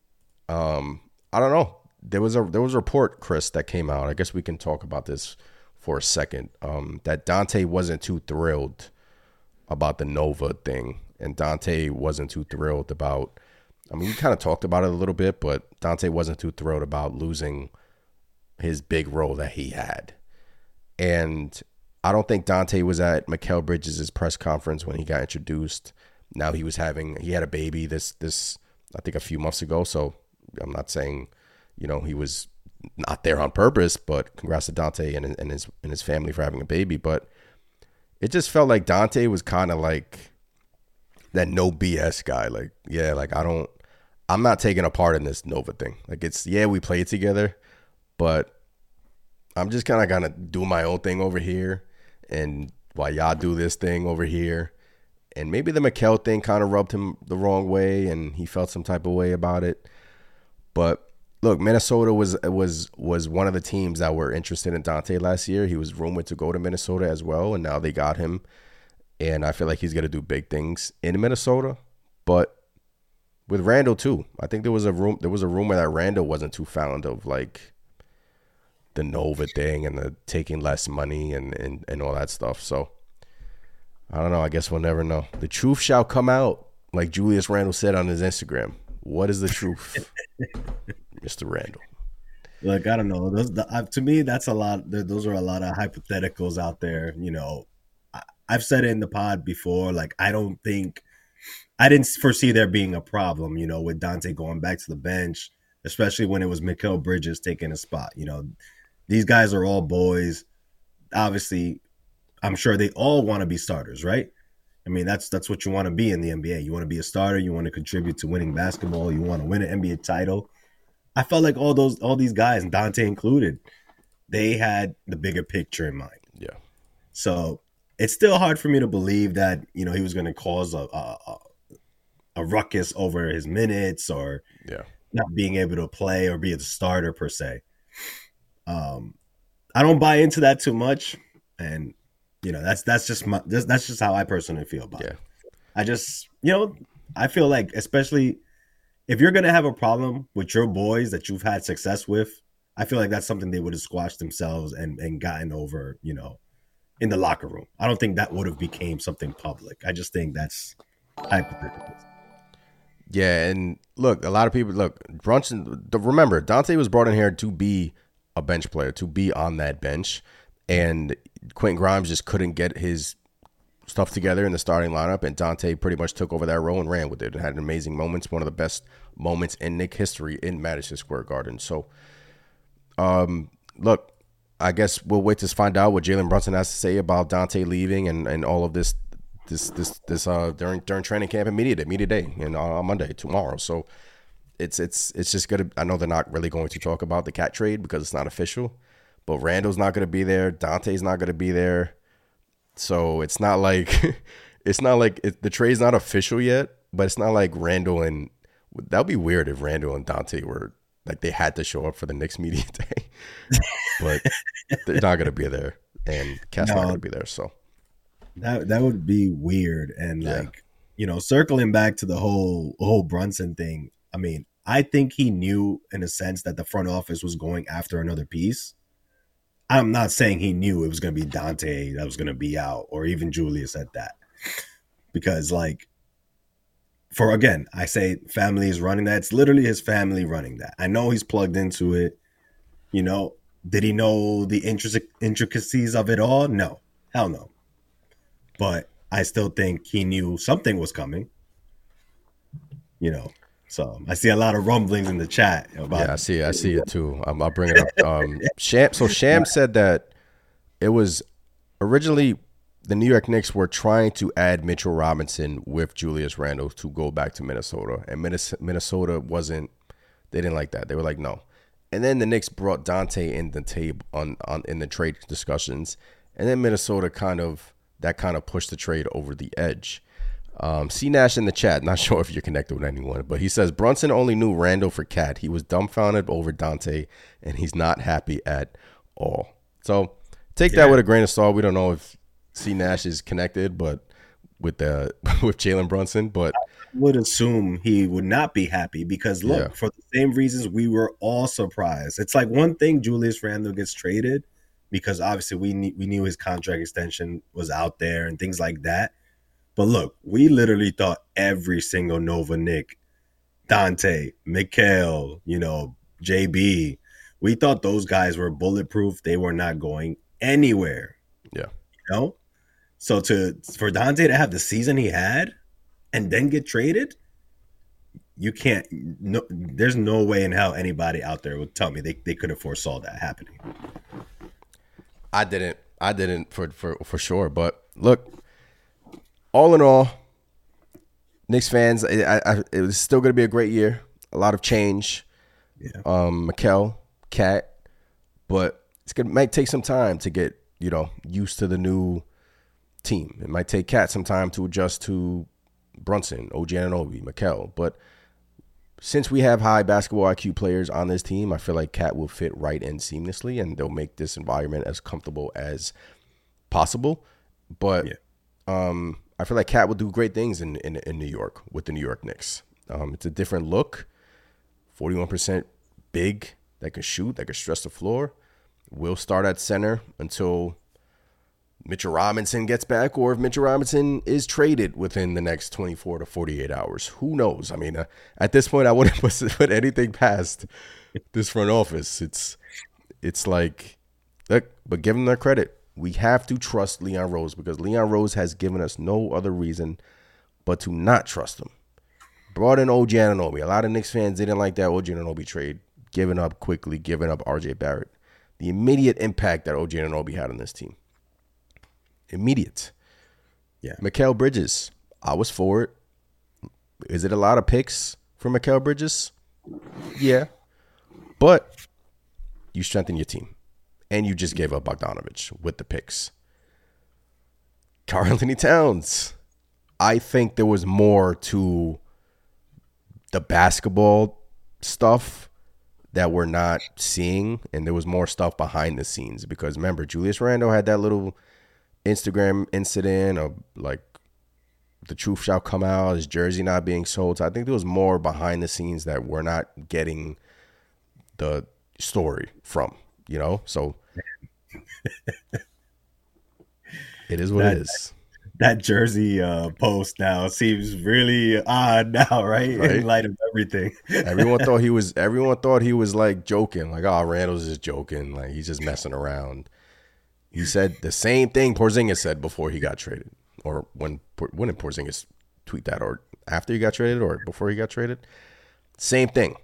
um, I don't know. There was a there was a report, Chris, that came out. I guess we can talk about this for a second. Um, that Dante wasn't too thrilled about the Nova thing, and Dante wasn't too thrilled about. I mean, we kind of talked about it a little bit, but Dante wasn't too thrilled about losing his big role that he had. And I don't think Dante was at Mikal Bridges' press conference when he got introduced. Now he was having he had a baby this this I think a few months ago. So I'm not saying, you know, he was not there on purpose, but congrats to Dante and, and his and his family for having a baby. But it just felt like Dante was kind of like that no B S guy. Like, yeah, like I don't, I'm not taking a part in this Nova thing. Like it's, yeah, we played together, but I'm just kind of gonna do my own thing over here, and while y'all do this thing over here. And maybe the Mikal thing kind of rubbed him the wrong way, and he felt some type of way about it. But look, Minnesota was was was one of the teams that were interested in Dante last year. He was rumored to go to Minnesota as well, and now they got him. And I feel like he's going to do big things in Minnesota. But with Randall too, I think there was a room there was a rumor that Randall wasn't too fond of like the Nova thing and the taking less money and, and, and all that stuff. So I don't know. I guess we'll never know. The truth shall come out, like Julius Randle said on his Instagram. What is the truth, Mister Randle? Look, I don't know. Those, the, uh, to me, that's a lot. Those are a lot of hypotheticals out there. You know, I, I've said it in the pod before. Like, I don't think I didn't foresee there being a problem. You know, with Dante going back to the bench, especially when it was Mikal Bridges taking a spot. You know, these guys are all boys. Obviously, I'm sure they all want to be starters, right? I mean, that's that's what you want to be in the N B A. You want to be a starter. You want to contribute to winning basketball. You want to win an N B A title. I felt like all those, all these guys, and Dante included, they had the bigger picture in mind. Yeah. So it's still hard for me to believe that, you know, he was going to cause a, a a ruckus over his minutes or yeah. not being able to play or be a starter per se. Um, I don't buy into that too much, and you know, that's that's just my that's, that's just how I personally feel about yeah. it. I just, you know, I feel like, especially if you're gonna have a problem with your boys that you've had success with, I feel like that's something they would have squashed themselves and and gotten over, you know, in the locker room. I don't think that would have became something public. I just think that's hypothetical. Yeah, and look, a lot of people look Brunson. Remember, Dante was brought in here to be a bench player, to be on that bench. And Quentin Grimes just couldn't get his stuff together in the starting lineup, and Dante pretty much took over that role and ran with it and had amazing moments, one of the best moments in Knick history in Madison Square Garden. So, um, look, I guess we'll wait to find out what Jalen Brunson has to say about Dante leaving and, and all of this this this this uh during during training camp and media day, media day, and on Monday tomorrow. So it's it's it's just gonna. I know they're not really going to talk about the Cat trade because it's not official. But Randall's not going to be there. Dante's not going to be there. So it's not like it's not like it, the trade's not official yet. But it's not like Randall and that would be weird if Randall and Dante were like they had to show up for the Knicks media day. But they're not going to be there, and Cat's no, not going to be there. So that that would be weird. And yeah. like you know, circling back to the whole whole Brunson thing. I mean, I think he knew in a sense that the front office was going after another piece. I'm not saying he knew it was going to be Dante that was going to be out, or even Julius at that. Because, like, for, again, I say family is running that. It's literally his family running that. I know he's plugged into it. You know, did he know the intric- intricacies of it all? No. Hell no. But I still think he knew something was coming. You know. So I see a lot of rumblings in the chat about. Yeah, I see. I see it too. Um, I'll bring it up. Um, Sham. So Sham said that it was originally the New York Knicks were trying to add Mitchell Robinson with Julius Randle to go back to Minnesota, and Minnesota wasn't. They didn't like that. They were like, no. And then the Knicks brought Dante in the table on, on in the trade discussions, And then Minnesota kind of, that kind of pushed the trade over the edge. Um, C Nash in the chat, not sure if you're connected with anyone, but he says Brunson only knew Randall for Cat. He was dumbfounded over Dante, and he's not happy at all. So take yeah. that with a grain of salt. We don't know if C Nash is connected, but with the with Jalen Brunson, but I would assume he would not be happy because look, yeah. for the same reasons we were all surprised. It's like one thing Julius Randle gets traded because obviously we knew, we knew his contract extension was out there and things like that. But look, we literally thought every single Nova Nick, Dante, Mikal, you know, J B, we thought those guys were bulletproof. They were not going anywhere. Yeah. You know? So to for Dante to have the season he had and then get traded, you can't no there's no way in hell anybody out there would tell me they, they could have foresaw that happening. I didn't. I didn't for, for, for sure. But look, all in all, Knicks fans, I, I, it was still going to be a great year. A lot of change. Yeah. Um, Mikal, Cat, but it's gonna might take some time to get you know used to the new team. It might take Cat some time to adjust to Brunson, O G Anunoby, Mikal. But since we have high basketball I Q players on this team, I feel like Cat will fit right in seamlessly, and they'll make this environment as comfortable as possible. But yeah. um, I feel like Cat will do great things in, in, in New York with the New York Knicks. Um, it's a different look. forty-one percent big, that can shoot, that can stretch the floor. Will start at center until Mitchell Robinson gets back, or if Mitchell Robinson is traded within the next twenty-four to forty-eight hours. Who knows? I mean, uh, at this point, I wouldn't put anything past this front office. It's it's like, look, but give them their credit. We have to trust Leon Rose because Leon Rose has given us no other reason but to not trust him. Brought in O G Anunoby. A lot of Knicks fans didn't like that O G Anunoby trade. Giving up quickly, giving up R J Barrett. The immediate impact that O G Anunoby had on this team. Immediate. Yeah. Mikal Bridges. I was for it. Is it a lot of picks for Mikal Bridges? Yeah. But you strengthen your team. And you just gave up Bogdanovich with the picks. Karl-Anthony Towns. I think there was more to the basketball stuff that we're not seeing. And there was more stuff behind the scenes. Because remember, Julius Randle had that little Instagram incident of like the truth shall come out, his jersey not being sold. So I think there was more behind the scenes that we're not getting the story from, you know? So it is what that, it is. That jersey uh, post now seems really odd now, right? right? In light of everything. everyone thought he was everyone thought he was like joking, like, oh, Randall's just joking, like he's just messing around. He said the same thing Porzingis said before he got traded, or when when did Porzingis tweet that, or after he got traded, or before he got traded? Same thing.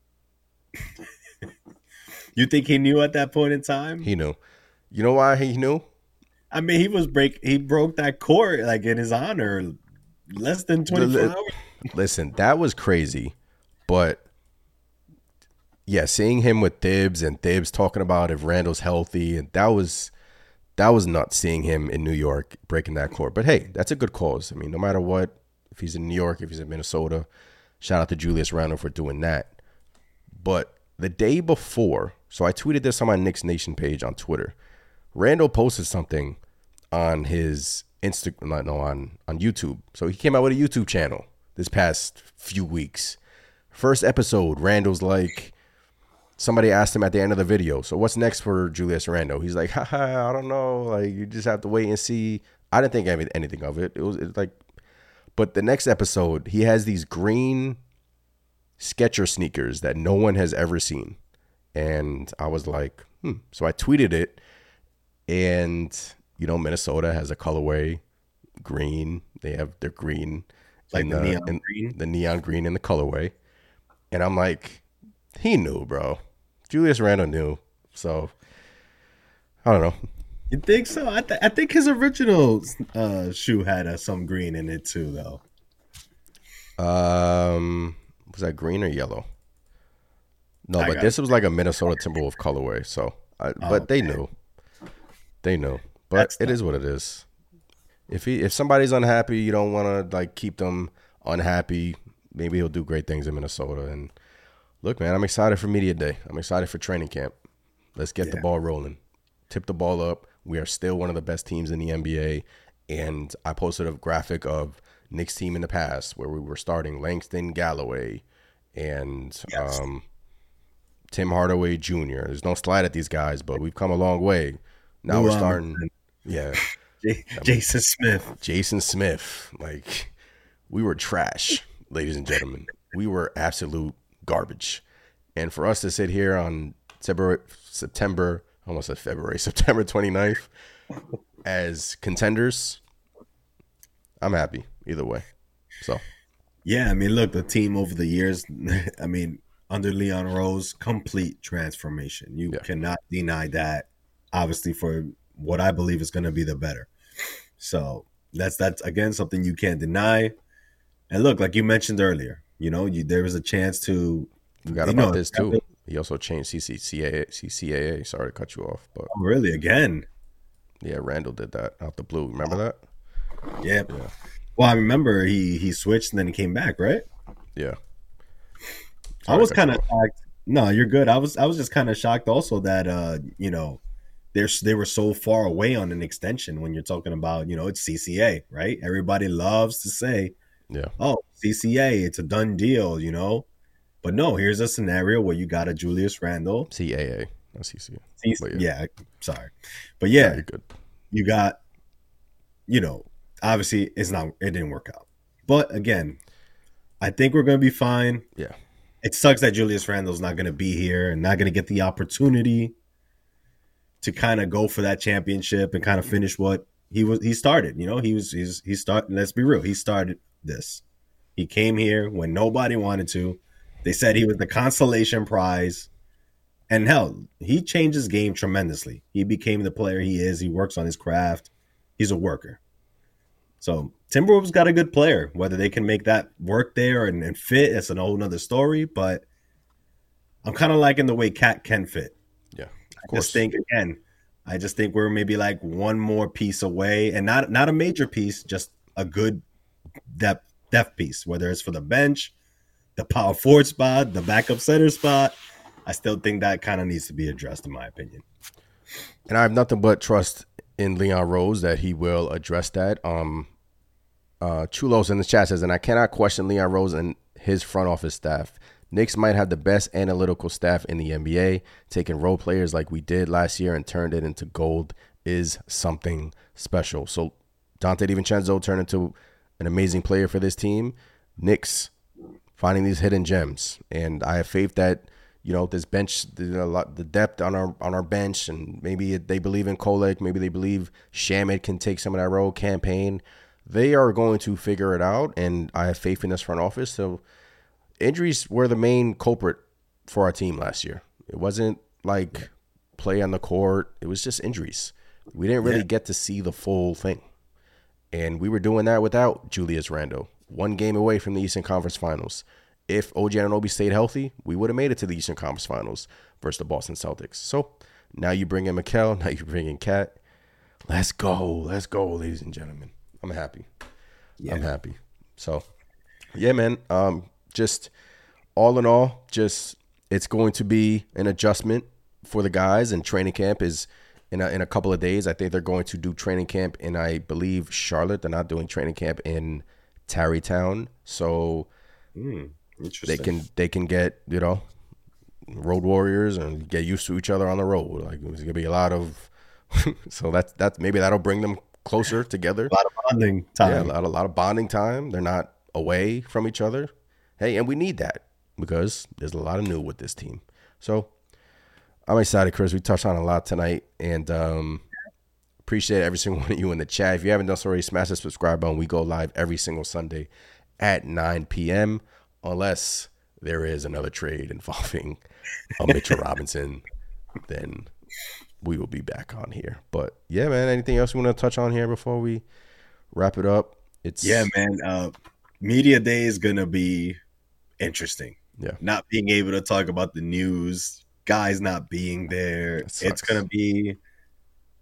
You think he knew at that point in time? He knew. You know why he knew? I mean, he was break. He broke that court like in his honor, less than twenty-four hours. Listen, that was crazy, but yeah, seeing him with Thibs and Thibs talking about if Randall's healthy, and that was. That was nuts seeing him in New York breaking that court. But, hey, that's a good cause. I mean, no matter what, if he's in New York, if he's in Minnesota, shout out to Julius Randle for doing that. But the day before, so I tweeted this on my Knicks Nation page on Twitter. Randle posted something on his Instagram, no, on, on YouTube. So he came out with a YouTube channel this past few weeks. First episode, Randle's like, somebody asked him at the end of the video, so what's next for Julius Randle? He's like, haha, I don't know. Like, you just have to wait and see. I didn't think anything of it. It was, it was like, but the next episode, he has these green Skechers sneakers that no one has ever seen. And I was like, hmm. So I tweeted it. And, you know, Minnesota has a colorway green. They have their green. Like the, the neon in, green? The neon green in the colorway. And I'm like, he knew, bro. Julius Randle knew. So, I don't know. You think so? I, th- I think his original uh, shoe had uh, some green in it too, though. Um, was that green or yellow? No, I but this it. was like a Minnesota Timberwolves colorway. So, I, oh, but they okay. knew. They knew. but That's it not- is what it is. If he if somebody's unhappy, you don't want to like keep them unhappy. Maybe he'll do great things in Minnesota. And look, man, I'm excited for media day. I'm excited for training camp. Let's get the Yeah. ball rolling. Tip the ball up. We are still one of the best teams in the N B A. And I posted a graphic of Knicks team in the past where we were starting Langston Galloway and Yes. um, Tim Hardaway Junior There's no slide at these guys, but we've come a long way. Now Lou we're Lamberton. starting, yeah, J- Jason Smith. Jason Smith. Like, we were trash, ladies and gentlemen. We were absolute garbage. And for us to sit here on September, September I almost said February, September twenty-ninth as contenders, I'm happy either way. So, Yeah, I mean, look, the team over the years, I mean, under Leon Rose, complete transformation. You Yeah. cannot deny that, obviously, for what I believe is going to be the better. So that's, that's again, something you can't deny. And look, like you mentioned earlier, you know, you, there was a chance to. forgot you about know, this too. He also changed C C A A. C C A A. Sorry to cut you off, but Oh, really? Again? yeah, Randall did that out the blue. Remember that? Yeah. Well, I remember he, he switched and then he came back, right? Yeah. I Sorry was to cut kind you of off. shocked. No, you're good. I was I was just kind of shocked also that uh, you know, they're they were so far away on an extension when you're talking about, you know, it's C C A, right? Everybody loves to say, Yeah. "Oh, C C A, it's a done deal," you know. But no, here's a scenario where you got a Julius Randle. C A A. Not C C A. C- But yeah. yeah. sorry. But yeah, Very good. you got, you know, obviously it's not it didn't work out. But again, I think we're gonna be fine. Yeah. It sucks that Julius Randle's not going to be here and not going to get the opportunity to kind of go for that championship and kind of finish what he was. He started, you know, he was, he's, he started, let's be real. He started this. He came here when nobody wanted to. They said he was the consolation prize. And hell, he changed his game tremendously. He became the player he is. He works on his craft. He's a worker. So Timberwolves got a good player. Whether they can make that work there and, and fit, that's an whole nother story. But I'm kind of liking the way Cat can fit. Yeah. Of I course. just think again, I just think we're maybe like one more piece away, and not not a major piece, just a good depth depth piece. Whether it's for the bench, the power forward spot, the backup center spot, I still think that kind of needs to be addressed, in my opinion. And I have nothing but trust in Leon Rose that he will address that. Um, uh, Chulos in the chat says, and I cannot question Leon Rose and his front office staff. Knicks might have the best analytical staff in the N B A. Taking role players like we did last year and turned it into gold is something special. So Dante DiVincenzo turned into an amazing player for this team. Knicks finding these hidden gems, and I have faith that, you know, this bench, the, a lot, the depth on our on our bench, and maybe they believe in Kolek, maybe they believe Shamet can take some of that role. Campaign, they are going to figure it out, and I have faith in this front office. So injuries were the main culprit for our team last year. It wasn't like play on the court; it was just injuries. We didn't really Yeah. get to see the full thing, and we were doing that without Julius Randle. One game away from the Eastern Conference Finals. If O G Anunoby stayed healthy, we would have made it to the Eastern Conference Finals versus the Boston Celtics. So now you bring in Mikal, now you bring in Cat. Let's go. Let's go, ladies and gentlemen. I'm happy. Yeah. I'm happy. So, yeah, man. Um, just all in all, just it's going to be an adjustment for the guys, and training camp is in a, in a couple of days. I think they're going to do training camp in, I believe, Charlotte. They're not doing training camp in Tarrytown. So Mm, they interesting. can they can get, you know, road warriors and get used to each other on the road. Like, there's gonna be a lot of so that's that's maybe that'll bring them closer together. a lot of bonding Yeah, a time. lot, a lot of bonding time. They're not away from each other. Hey, and we need that because there's a lot of new with this team. So I'm excited, Chris. We touched on a lot tonight, and um, appreciate every single one of you in the chat. If you haven't done so already, smash the subscribe button. We go live every single Sunday at nine p.m. unless there is another trade involving a Mitchell Robinson, then we will be back on here. But yeah, man, anything else you want to touch on here before we wrap it up? It's Yeah, man. Uh, media day is gonna be interesting. Yeah. Not being able to talk about the news, guys not being there. That sucks. It's gonna be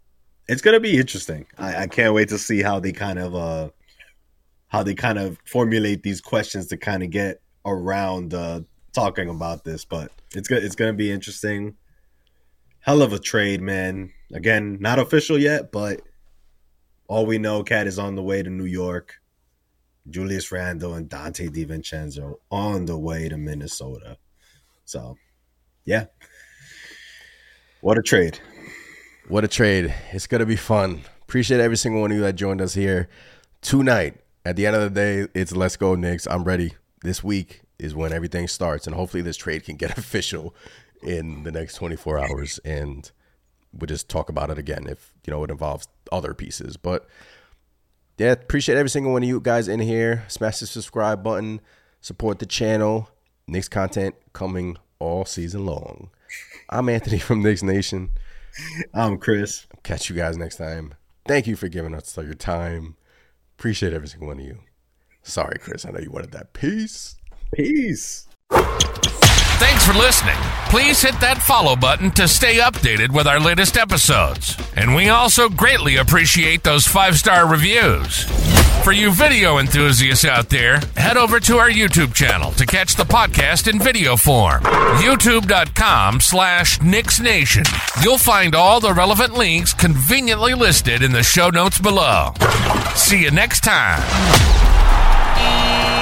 it's gonna be interesting. I, I can't wait to see how they kind of uh how they kind of formulate these questions to kind of get around uh, talking about this. But it's gonna it's gonna be interesting. Hell of a trade, man. Again, not official yet, but all we know, Cat is on the way to New York. Julius Randle and Dante DiVincenzo on the way to Minnesota. So, yeah. What a trade. What a trade. It's going to be fun. Appreciate every single one of you that joined us here tonight. At the end of the day, it's Let's Go Knicks. I'm ready. This week is when everything starts, and hopefully this trade can get official in the next twenty-four hours, and we'll just talk about it again if, you know, it involves other pieces. But yeah, appreciate every single one of you guys in here. Smash the subscribe button. Support the channel. Knicks content coming all season long. I'm Anthony from Knicks Nation. I'm Chris. Catch you guys next time. Thank you for giving us your time. Appreciate every single one of you. Sorry, Chris. I know you wanted that. Peace. Peace. Thanks for listening. Please hit that follow button to stay updated with our latest episodes. And we also greatly appreciate those five-star reviews. For you video enthusiasts out there, head over to our YouTube channel to catch the podcast in video form. YouTube.com slash Knicks Nation. You'll find all the relevant links conveniently listed in the show notes below. See you next time.